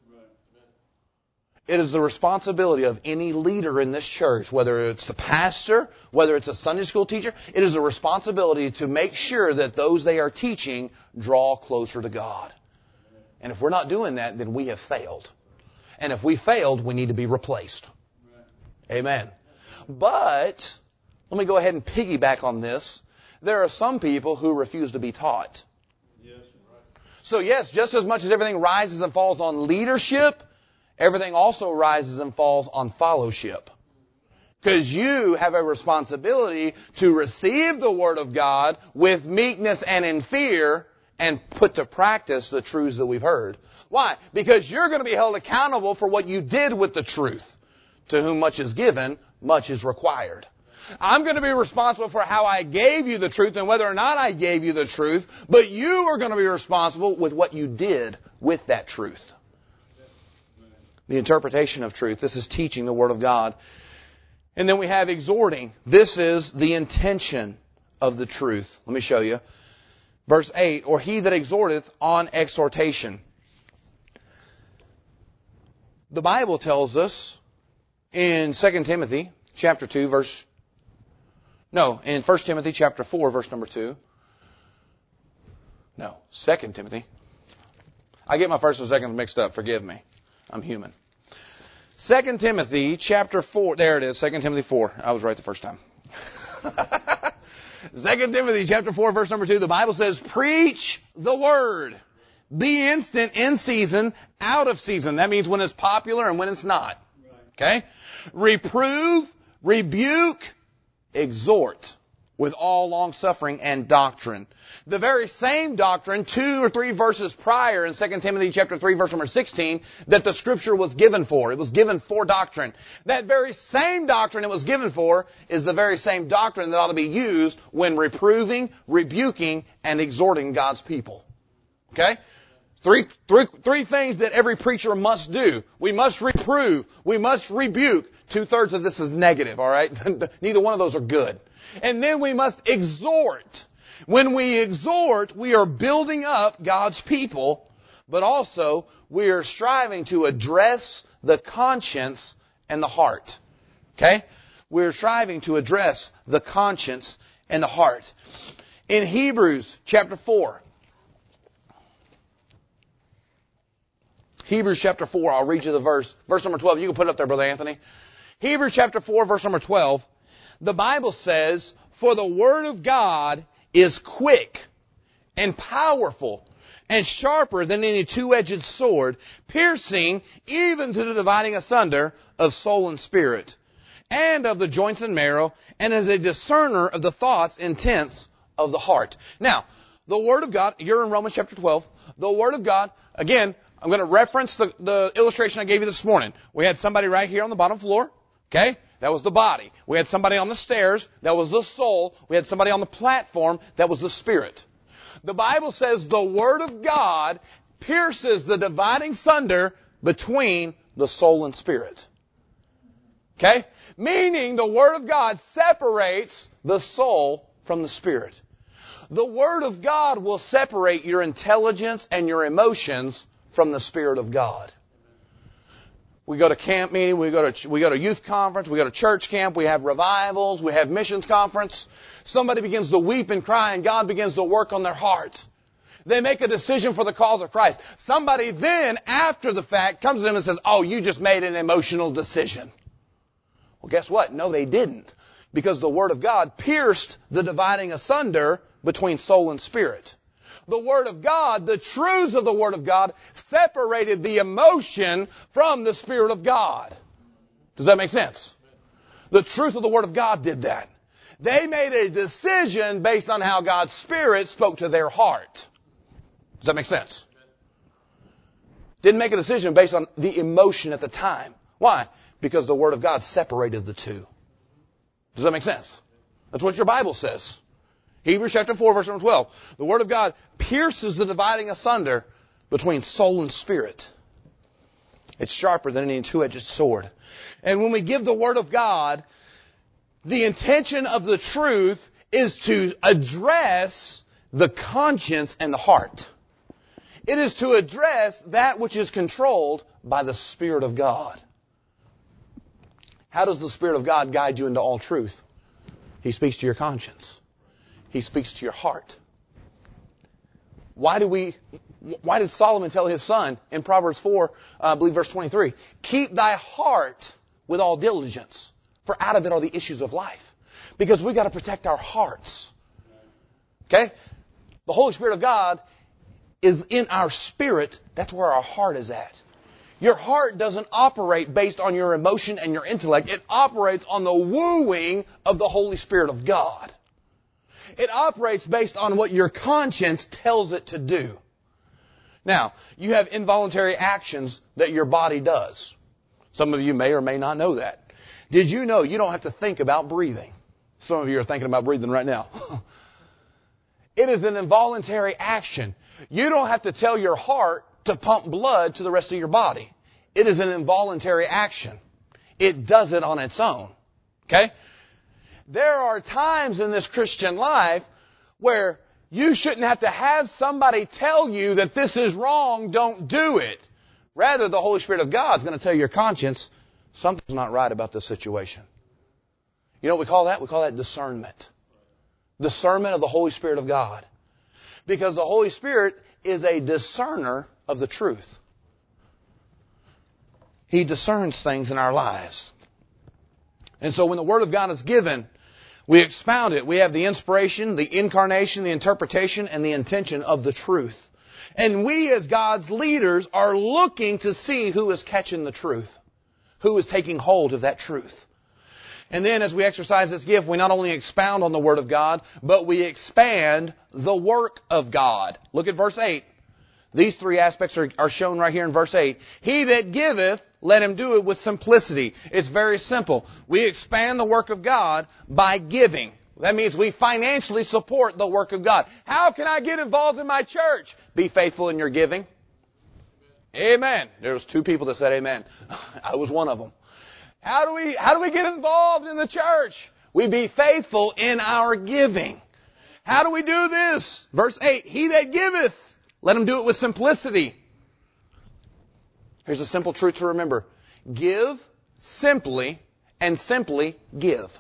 It is the responsibility of any leader in this church, whether it's the pastor, whether it's a Sunday school teacher, it is a responsibility to make sure that those they are teaching draw closer to God. And if we're not doing that, then we have failed. And if we failed, we need to be replaced. Amen. But, let me go ahead and piggyback on this. There are some people who refuse to be taught. So yes, just as much as everything rises and falls on leadership, everything also rises and falls on fellowship. Because you have a responsibility to receive the Word of God with meekness and in fear, and put to practice the truths that we've heard. Why? Because you're going to be held accountable for what you did with the truth. To whom much is given, much is required. I'm going to be responsible for how I gave you the truth and whether or not I gave you the truth, but you are going to be responsible with what you did with that truth. The interpretation of truth. This is teaching the Word of God. And then we have exhorting. This is the intention of the truth. Let me show you. Verse 8, or he that exhorteth on exhortation. The Bible tells us in 2 Timothy chapter 2 in 1 Timothy chapter 4 verse number 2. 2 Timothy. I get my first and second mixed up. Forgive me. I'm human. 2 Timothy chapter 4. There it is. 2 Timothy 4. I was right the first time. 2 Timothy chapter 4 verse number 2. The Bible says, preach the word. Be instant in season, out of season. That means when it's popular and when it's not. Okay? Reprove, rebuke, exhort with all long suffering and doctrine. The very same doctrine, 2 or 3 verses prior in 2 Timothy chapter 3 verse number 16, that the Scripture was given for. It was given for doctrine. That very same doctrine it was given for is the very same doctrine that ought to be used when reproving, rebuking, and exhorting God's people. Okay? Three things that every preacher must do. We must reprove. We must rebuke. 2/3 of this is negative, all right? Neither one of those are good. And then we must exhort. When we exhort, we are building up God's people, but also we are striving to address the conscience and the heart. Okay? We're striving to address the conscience and the heart. In Hebrews chapter 4, Hebrews chapter 4, I'll read you the verse. Verse number 12. You can put it up there, Brother Anthony. Hebrews chapter 4, verse number 12. The Bible says, for the Word of God is quick and powerful and sharper than any two-edged sword, piercing even to the dividing asunder of soul and spirit, and of the joints and marrow, and is a discerner of the thoughts, intents of the heart. Now, the Word of God, you're in Romans chapter 12. The Word of God, again, I'm going to reference the illustration I gave you this morning. We had somebody right here on the bottom floor. Okay? That was the body. We had somebody on the stairs. That was the soul. We had somebody on the platform. That was the spirit. The Bible says the Word of God pierces the dividing sunder between the soul and spirit. Okay? Meaning the Word of God separates the soul from the spirit. The Word of God will separate your intelligence and your emotions from the Spirit of God. We go to camp meeting, we go to youth conference, we go to church camp, we have revivals, we have missions conference. Somebody begins to weep and cry, and God begins to work on their hearts. They make a decision for the cause of Christ. Somebody then, after the fact, comes to them and says, oh, you just made an emotional decision. Well, guess what? No, they didn't. Because the Word of God pierced the dividing asunder between soul and spirit. The Word of God, the truths of the Word of God, separated the emotion from the Spirit of God. Does that make sense? The truth of the Word of God did that. They made a decision based on how God's Spirit spoke to their heart. Does that make sense? Didn't make a decision based on the emotion at the time. Why? Because the Word of God separated the two. Does that make sense? That's what your Bible says. Hebrews chapter 4, verse number 12. The Word of God pierces the dividing asunder between soul and spirit. It's sharper than any two-edged sword. And when we give the Word of God, the intention of the truth is to address the conscience and the heart. It is to address that which is controlled by the Spirit of God. How does the Spirit of God guide you into all truth? He speaks to your conscience. He speaks to your heart. Why did Solomon tell his son in Proverbs 4, I believe verse 23, keep thy heart with all diligence, for out of it are the issues of life. Because we've got to protect our hearts. Okay? The Holy Spirit of God is in our spirit. That's where our heart is at. Your heart doesn't operate based on your emotion and your intellect. It operates on the wooing of the Holy Spirit of God. It operates based on what your conscience tells it to do. Now, you have involuntary actions that your body does. Some of you may or may not know that. Did you know you don't have to think about breathing? Some of you are thinking about breathing right now. It is an involuntary action. You don't have to tell your heart to pump blood to the rest of your body. It is an involuntary action. It does it on its own. Okay? There are times in this Christian life where you shouldn't have to have somebody tell you that this is wrong, don't do it. Rather, the Holy Spirit of God is going to tell your conscience something's not right about this situation. You know what we call that? We call that discernment. Discernment of the Holy Spirit of God. Because the Holy Spirit is a discerner of the truth. He discerns things in our lives. And so when the Word of God is given, we expound it. We have the inspiration, the incarnation, the interpretation, and the intention of the truth. And we as God's leaders are looking to see who is catching the truth, who is taking hold of that truth. And then as we exercise this gift, we not only expound on the Word of God, but we expand the work of God. Look at verse 8. These three aspects are shown right here in verse 8. He that giveth, let him do it with simplicity. It's very simple. We expand the work of God by giving. That means we financially support the work of God. How can I get involved in my church? Be faithful in your giving. Amen. There was two people that said amen. I was one of them. How do we get involved in the church? We be faithful in our giving. How do we do this? Verse 8, he that giveth, let him do it with simplicity. Here's a simple truth to remember. Give simply and simply give.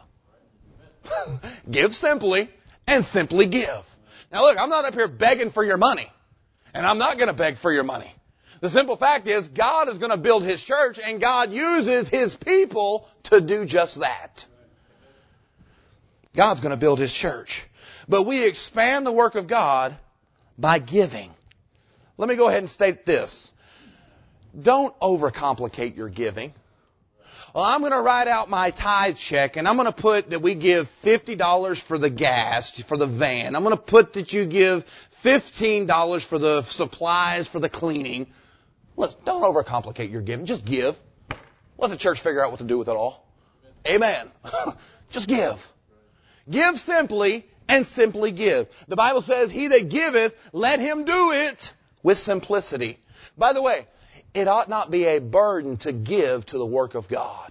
Give simply and simply give. Now look, I'm not up here begging for your money. And I'm not going to beg for your money. The simple fact is God is going to build His church and God uses His people to do just that. God's going to build His church. But we expand the work of God by giving. Let me go ahead and state this. Don't overcomplicate your giving. Well, I'm going to write out my tithe check and I'm going to put that we give $50 for the gas, for the van. I'm going to put that you give $15 for the supplies, for the cleaning. Look, don't overcomplicate your giving. Just give. Let the church figure out what to do with it all. Amen. Just give. Give simply and simply give. The Bible says, he that giveth, let him do it with simplicity. By the way, it ought not be a burden to give to the work of God.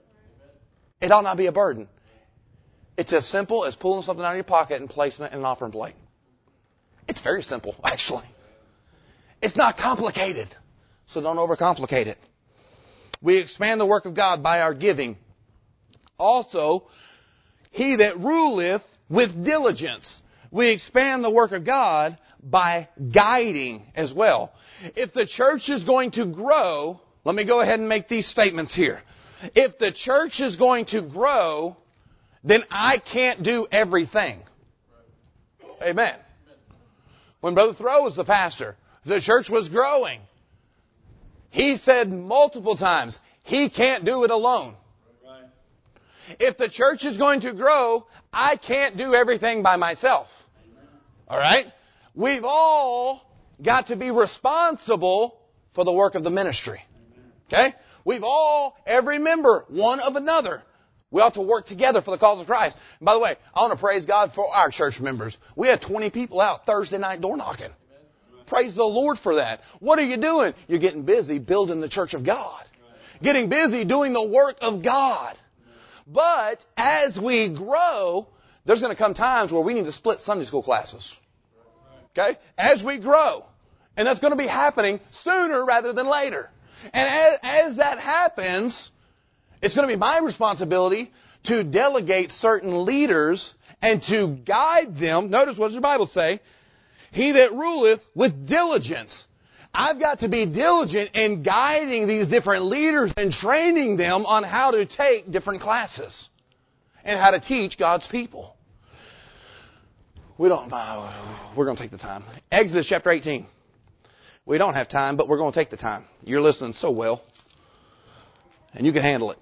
It ought not be a burden. It's as simple as pulling something out of your pocket and placing it in an offering plate. It's very simple, actually. It's not complicated. So don't overcomplicate it. We expand the work of God by our giving. Also, he that ruleth with diligence. We expand the work of God by guiding as well. If the church is going to grow, let me go ahead and make these statements here. If the church is going to grow, then I can't do everything. Amen. When Brother Thoreau was the pastor, the church was growing. He said multiple times, he can't do it alone. If the church is going to grow, I can't do everything by myself. All right? We've all got to be responsible for the work of the ministry. Okay? We've all, every member, one of another. We ought to work together for the cause of Christ. And by the way, I want to praise God for our church members. We had 20 people out Thursday night door knocking. Praise the Lord for that. What are you doing? You're getting busy building the church of God. Getting busy doing the work of God. But as we grow, there's going to come times where we need to split Sunday school classes. Okay? As we grow. And that's going to be happening sooner rather than later. And as that happens, it's going to be my responsibility to delegate certain leaders and to guide them. Notice what does the Bible say? He that ruleth with diligence. I've got to be diligent in guiding these different leaders and training them on how to take different classes and how to teach God's people. We're going to take the time. Exodus chapter 18. We don't have time, but we're going to take the time. You're listening so well, and you can handle it.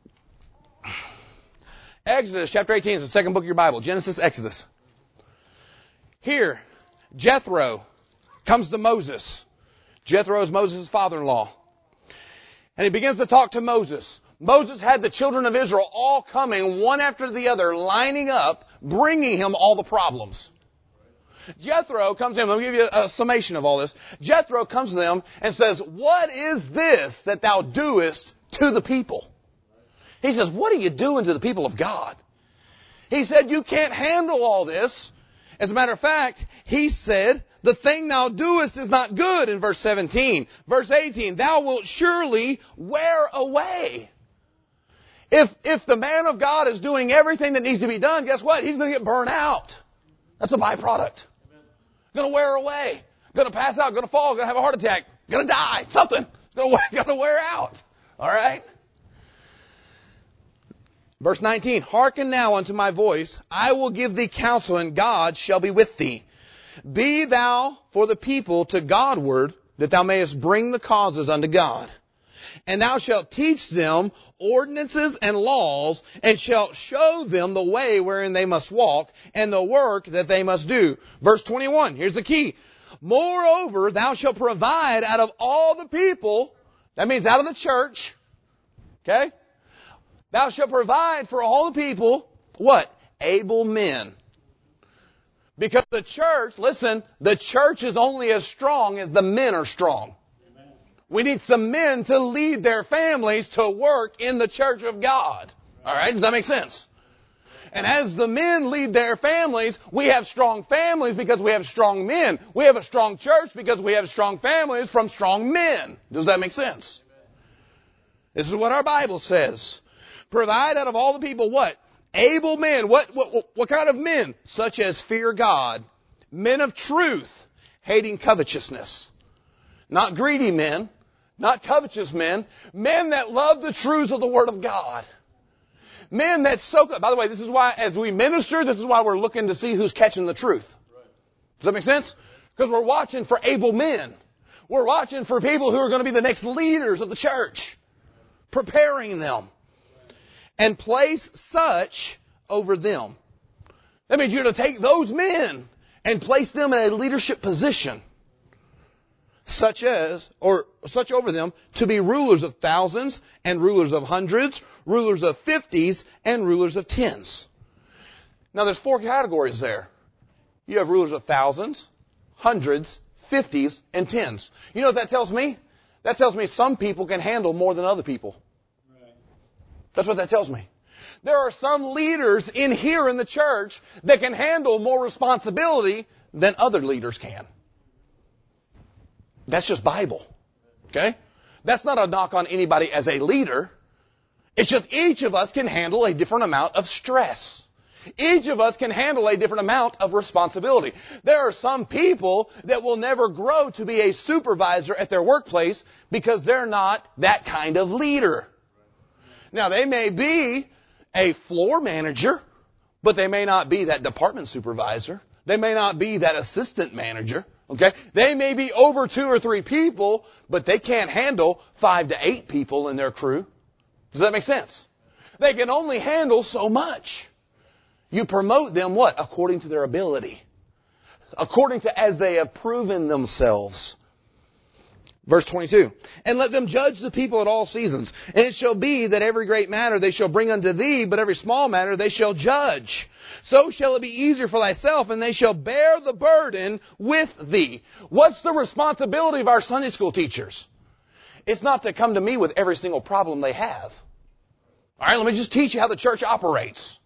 Exodus chapter 18 is the second book of your Bible. Genesis, Exodus. Here, Jethro comes to Moses. Jethro is Moses' father-in-law. And he begins to talk to Moses. Moses had the children of Israel all coming, one after the other, lining up, bringing him all the problems. Jethro comes in. Let me give you a summation of all this. Jethro comes to them and says, "What is this that thou doest to the people?" He says, "What are you doing to the people of God?" He said, "You can't handle all this." As a matter of fact, he said, "The thing thou doest is not good," in verse 17. Verse 18, "Thou wilt surely wear away." If the man of God is doing everything that needs to be done, guess what? He's going to get burned out. That's a byproduct. Going to wear away. Going to pass out. Going to fall. Going to have a heart attack. Going to die. Something. Going to wear out. All right? Verse 19, "Hearken now unto my voice. I will give thee counsel, and God shall be with thee. Be thou for the people to Godward, that thou mayest bring the causes unto God. And thou shalt teach them ordinances and laws, and shalt show them the way wherein they must walk, and the work that they must do." Verse 21, here's the key. "Moreover, thou shalt provide out of all the people," that means out of the church, okay? "Thou shalt provide for all the people," what? "Able men." Because the church, listen, the church is only as strong as the men are strong. Amen. We need some men to lead their families to work in the church of God. All right? Does that make sense? And as the men lead their families, we have strong families because we have strong men. We have a strong church because we have strong families from strong men. Does that make sense? This is what our Bible says. Provide out of all the people what? Able men. What kind of men? Such as fear God. Men of truth, hating covetousness. Not greedy men. Not covetous men. Men that love the truths of the Word of God. Men that soak up. By the way, this is why as we minister, this is why we're looking to see who's catching the truth. Does that make sense? Because we're watching for able men. We're watching for people who are going to be the next leaders of the church. Preparing them. And place such over them. That means you're to take those men and place them in a leadership position. Such over them to be rulers of thousands and rulers of hundreds, rulers of 50s and rulers of 10s. Now there's 4 categories there. You have rulers of thousands, hundreds, 50s, and 10s. You know what that tells me? That tells me some people can handle more than other people. That's what that tells me. There are some leaders in here in the church that can handle more responsibility than other leaders can. That's just Bible. Okay? That's not a knock on anybody as a leader. It's just each of us can handle a different amount of stress. Each of us can handle a different amount of responsibility. There are some people that will never grow to be a supervisor at their workplace because they're not that kind of leader. Now, they may be a floor manager, but they may not be that department supervisor. They may not be that assistant manager. Okay? They may be over 2 or 3 people, but they can't handle 5 to 8 people in their crew. Does that make sense? They can only handle so much. You promote them what? According to their ability. According to as they have proven themselves. Verse 22. And let them judge the people at all seasons. And it shall be that every great matter they shall bring unto thee, but every small matter they shall judge. So shall it be easier for thyself, and they shall bear the burden with thee. What's the responsibility of our Sunday school teachers? It's not to come to me with every single problem they have. All right, let me just teach you how the church operates.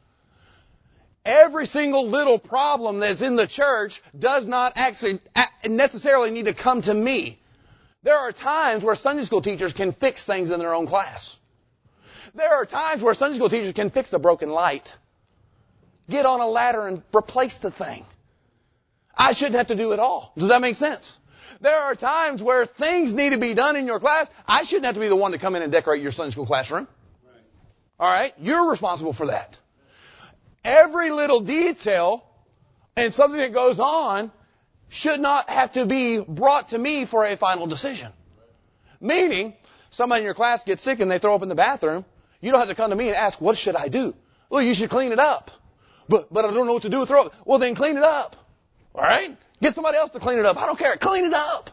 Every single little problem that's in the church does not actually necessarily need to come to me. There are times where Sunday school teachers can fix things in their own class. There are times where Sunday school teachers can fix a broken light. Get on a ladder and replace the thing. I shouldn't have to do it all. Does that make sense? There are times where things need to be done in your class. I shouldn't have to be the one to come in and decorate your Sunday school classroom. All right? You're responsible for that. Every little detail and something that goes on should not have to be brought to me for a final decision. Meaning, somebody in your class gets sick and they throw up in the bathroom. You don't have to come to me and ask, what should I do? Well, you should clean it up. But I don't know what to do with throw up. Well, then clean it up. All right? Get somebody else to clean it up. I don't care. Clean it up.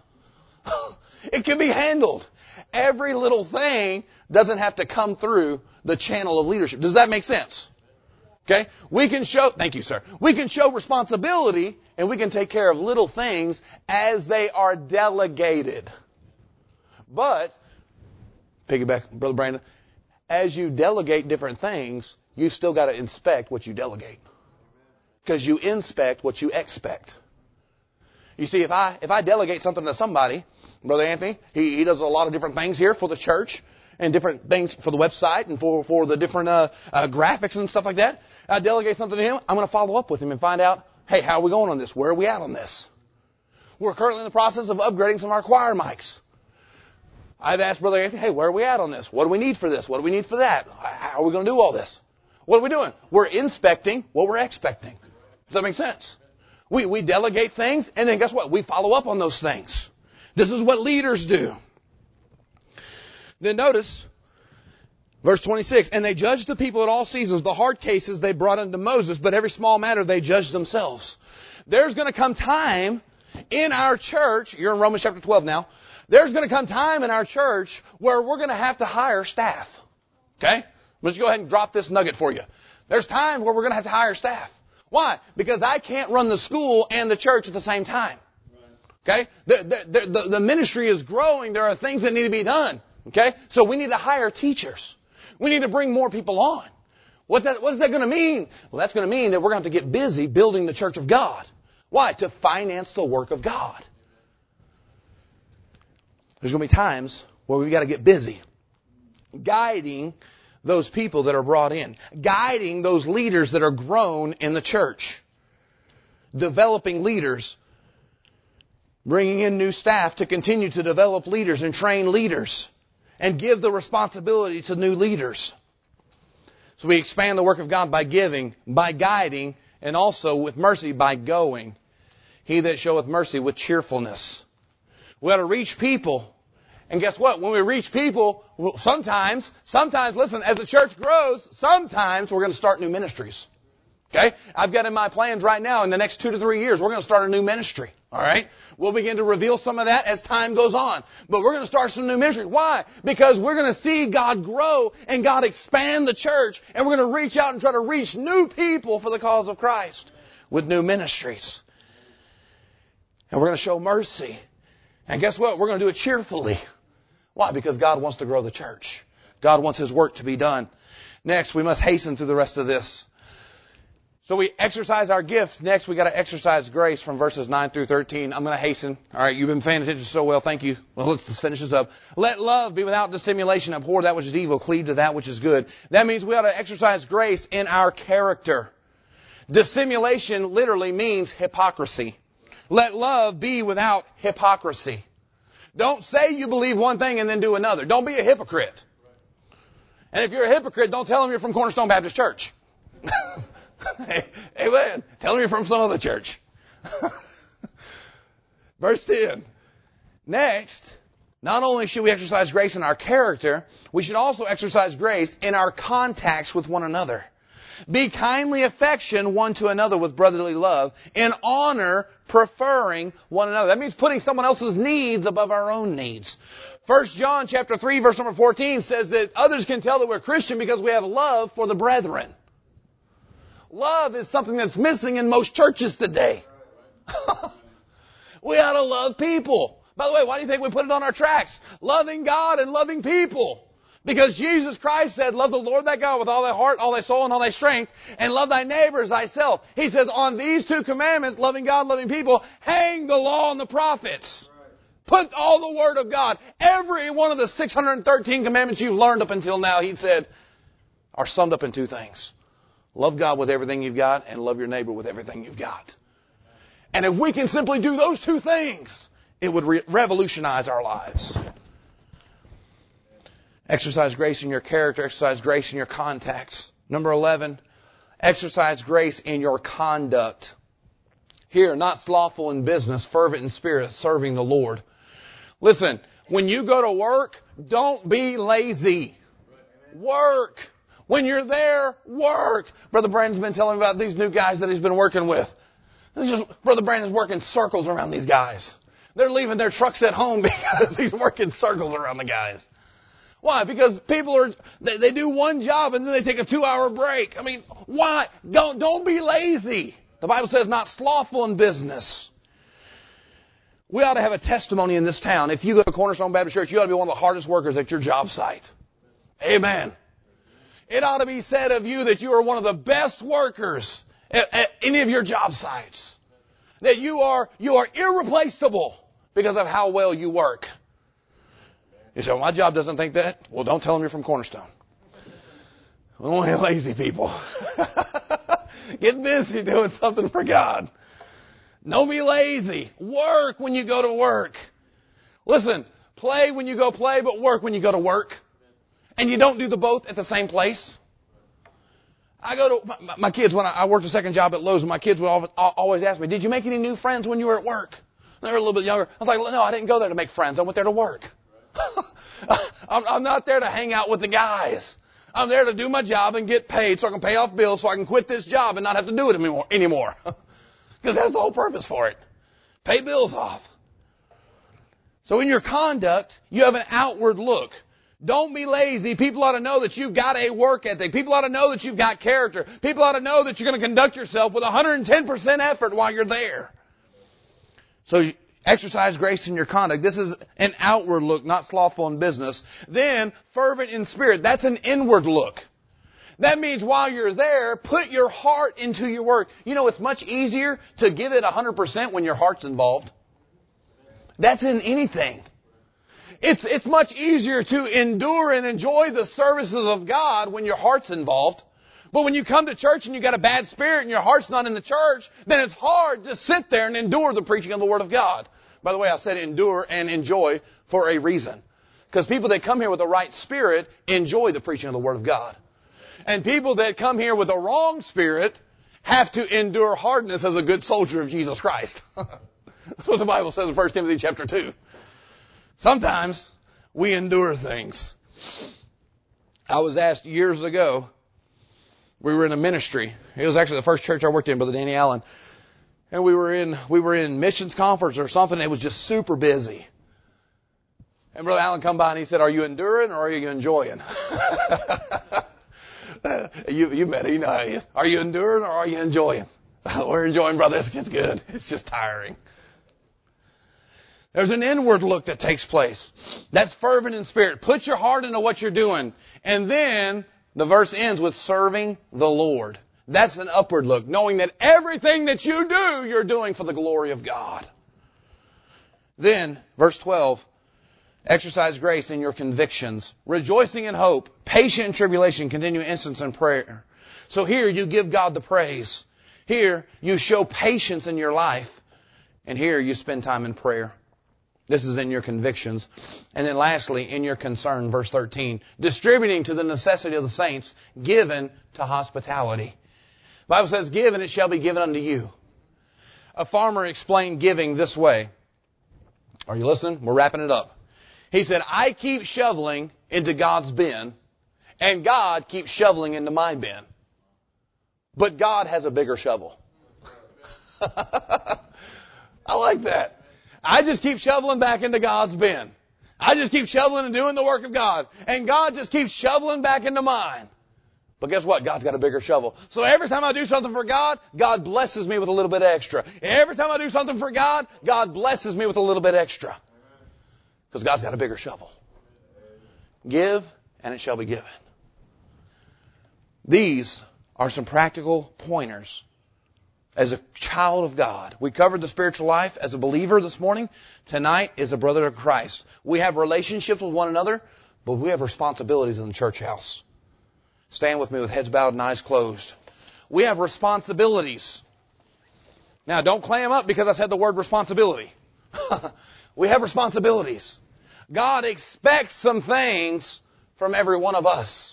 It can be handled. Every little thing doesn't have to come through the channel of leadership. Does that make sense? Okay? We can show, thank you, sir. We can show responsibility and we can take care of little things as they are delegated. But, piggyback, Brother Brandon, as you delegate different things, you still got to inspect what you delegate. Because you inspect what you expect. You see, if I delegate something to somebody, Brother Anthony, he does a lot of different things here for the church and different things for the website and for the different graphics and stuff like that. I delegate something to him. I'm going to follow up with him and find out, hey, how are we going on this? Where are we at on this? We're currently in the process of upgrading some of our choir mics. I've asked Brother Anthony, hey, where are we at on this? What do we need for this? What do we need for that? How are we going to do all this? What are we doing? We're inspecting what we're expecting. Does that make sense? We delegate things, and then guess what? We follow up on those things. This is what leaders do. Then notice, verse 26, and they judged the people at all seasons. The hard cases they brought unto Moses, but every small matter they judged themselves. There's going to come time in our church, you're in Romans chapter 12 now, there's going to come time in our church where we're going to have to hire staff. Okay? Let's go ahead and drop this nugget for you. There's times where we're going to have to hire staff. Why? Because I can't run the school and the church at the same time. Okay? The ministry is growing. There are things that need to be done. Okay? So we need to hire teachers. We need to bring more people on. What is that going to mean? Well, that's going to mean that we're going to have to get busy building the church of God. Why? To finance the work of God. There's going to be times where we've got to get busy guiding those people that are brought in, guiding those leaders that are grown in the church, developing leaders, bringing in new staff to continue to develop leaders and train leaders and give the responsibility to new leaders. So we expand the work of God by giving, by guiding, and also with mercy by going. He that showeth mercy with cheerfulness. We ought to reach people. And guess what? When we reach people, sometimes, listen, as the church grows, sometimes we're going to start new ministries. Okay? I've got in my plans right now, in the next 2 to 3 years, we're going to start a new ministry. All right? We'll begin to reveal some of that as time goes on. But we're going to start some new ministry. Why? Because we're going to see God grow and God expand the church. And we're going to reach out and try to reach new people for the cause of Christ with new ministries. And we're going to show mercy. And guess what? We're going to do it cheerfully. Why? Because God wants to grow the church. God wants His work to be done. Next, we must hasten through the rest of this. So we exercise our gifts. Next, we got to exercise grace from verses 9 through 13. I'm going to hasten. All right, you've been paying attention so well. Thank you. Well, let's finish this up. Let love be without dissimulation. Abhor that which is evil. Cleave to that which is good. That means we ought to exercise grace in our character. Dissimulation literally means hypocrisy. Let love be without hypocrisy. Don't say you believe one thing and then do another. Don't be a hypocrite. And if you're a hypocrite, don't tell them you're from Cornerstone Baptist Church. Amen. Tell them you're from some other church. Verse 10. Next, not only should we exercise grace in our character, we should also exercise grace in our contacts with one another. Be kindly affection one to another with brotherly love, in honor preferring one another. That means putting someone else's needs above our own needs. 1 John chapter 3 verse number 14 says that others can tell that we're Christian because we have love for the brethren. Love is something that's missing in most churches today. We ought to love people. By the way, why do you think we put it on our tracts? Loving God and loving people. Because Jesus Christ said, love the Lord thy God with all thy heart, all thy soul, and all thy strength, and love thy neighbor as thyself. He says, on these two commandments, loving God, loving people, hang the law and the prophets. Put all the Word of God. Every one of the 613 commandments you've learned up until now, he said, are summed up in two things. Love God with everything you've got and love your neighbor with everything you've got. And if we can simply do those two things, it would revolutionize our lives. Exercise grace in your character. Exercise grace in your contacts. Number 11, exercise grace in your conduct. Here, not slothful in business, fervent in spirit, serving the Lord. Listen, when you go to work, don't be lazy. Work. When you're there, work. Brother Brandon's been telling me about these new guys that he's been working with. Brother Brandon's working circles around these guys. They're leaving their trucks at home because he's working circles around the guys. Why? Because people they do one job and then they take a 2-hour break. I mean, why? Don't be lazy. The Bible says not slothful in business. We ought to have a testimony in this town. If you go to Cornerstone Baptist Church, you ought to be one of the hardest workers at your job site. Amen. It ought to be said of you that you are one of the best workers at any of your job sites. That you are irreplaceable because of how well you work. You say, well, my job doesn't think that. Well, don't tell them you're from Cornerstone. We don't want lazy people. Get busy doing something for God. Don't be lazy. Work when you go to work. Listen, play when you go play, but work when you go to work. And you don't do the both at the same place. I go to my kids, when I worked a second job at Lowe's, my kids would always ask me, did you make any new friends when you were at work? They were a little bit younger. I was like, no, I didn't go there to make friends. I went there to work. I'm not there to hang out with the guys. I'm there to do my job and get paid so I can pay off bills so I can quit this job and not have to do it anymore. Because that's the whole purpose for it. Pay bills off. So in your conduct, you have an outward look. Don't be lazy. People ought to know that you've got a work ethic. People ought to know that you've got character. People ought to know that you're going to conduct yourself with 110% effort while you're there. So exercise grace in your conduct. This is an outward look, not slothful in business. Then, fervent in spirit. That's an inward look. That means while you're there, put your heart into your work. You know, it's much easier to give it 100% when your heart's involved. That's in anything. It's much easier to endure and enjoy the services of God when your heart's involved. But when you come to church and you got a bad spirit and your heart's not in the church, then it's hard to sit there and endure the preaching of the Word of God. By the way, I said endure and enjoy for a reason. Because people that come here with the right spirit enjoy the preaching of the Word of God. And people that come here with the wrong spirit have to endure hardness as a good soldier of Jesus Christ. That's what the Bible says in 1 Timothy chapter 2. Sometimes we endure things. I was asked years ago, we were in a ministry. It was actually the first church I worked in, Brother Danny Allen. And we were in missions conference or something. It was just super busy. And Brother Allen come by and he said, are you enduring or are you enjoying? You met him, you know how he is. Are you enduring or are you enjoying? We're enjoying, brother. It's good. It's just tiring. There's an inward look that takes place. That's fervent in spirit. Put your heart into what you're doing. And then the verse ends with serving the Lord. That's an upward look, knowing that everything that you do, you're doing for the glory of God. Then, verse 12, exercise grace in your convictions, rejoicing in hope, patient in tribulation, continue instance in prayer. So here you give God the praise. Here you show patience in your life. And here you spend time in prayer. This is in your convictions. And then lastly, in your concern, verse 13, distributing to the necessity of the saints, given to hospitality. The Bible says, give and it shall be given unto you. A farmer explained giving this way. Are you listening? We're wrapping it up. He said, I keep shoveling into God's bin, and God keeps shoveling into my bin. But God has a bigger shovel. I like that. I just keep shoveling back into God's bin. I just keep shoveling and doing the work of God. And God just keeps shoveling back into mine. But guess what? God's got a bigger shovel. So every time I do something for God, God blesses me with a little bit extra. Every time I do something for God, God blesses me with a little bit extra. Because God's got a bigger shovel. Give, and it shall be given. These are some practical pointers as a child of God. We covered the spiritual life as a believer this morning. Tonight is a brother of Christ. We have relationships with one another, but we have responsibilities in the church house. Stand with me with heads bowed and eyes closed. We have responsibilities. Now, don't clam up because I said the word responsibility. We have responsibilities. God expects some things from every one of us.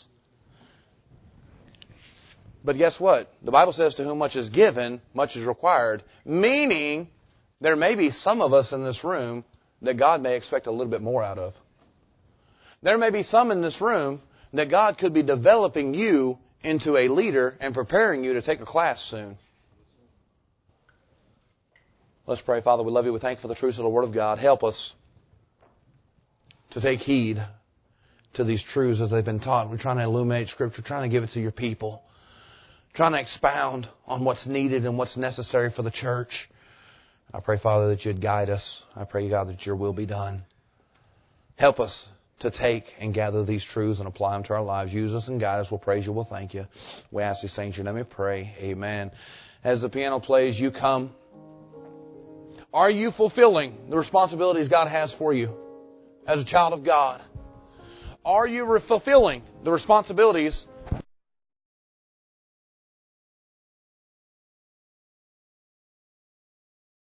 But guess what? The Bible says to whom much is given, much is required. Meaning, there may be some of us in this room that God may expect a little bit more out of. There may be some in this room that God could be developing you into a leader and preparing you to take a class soon. Let's pray. Father, we love you. We thank you for the truths of the Word of God. Help us to take heed to these truths as they've been taught. We're trying to illuminate Scripture, trying to give it to your people, trying to expound on what's needed and what's necessary for the church. I pray, Father, that you'd guide us. I pray, God, that your will be done. Help us to take and gather these truths and apply them to our lives. Use us and guide us. We'll praise you. We'll thank you. We ask these things in your name. We pray. Amen. As the piano plays, you come. Are you fulfilling the responsibilities God has for you as a child of God? Are you fulfilling the responsibilities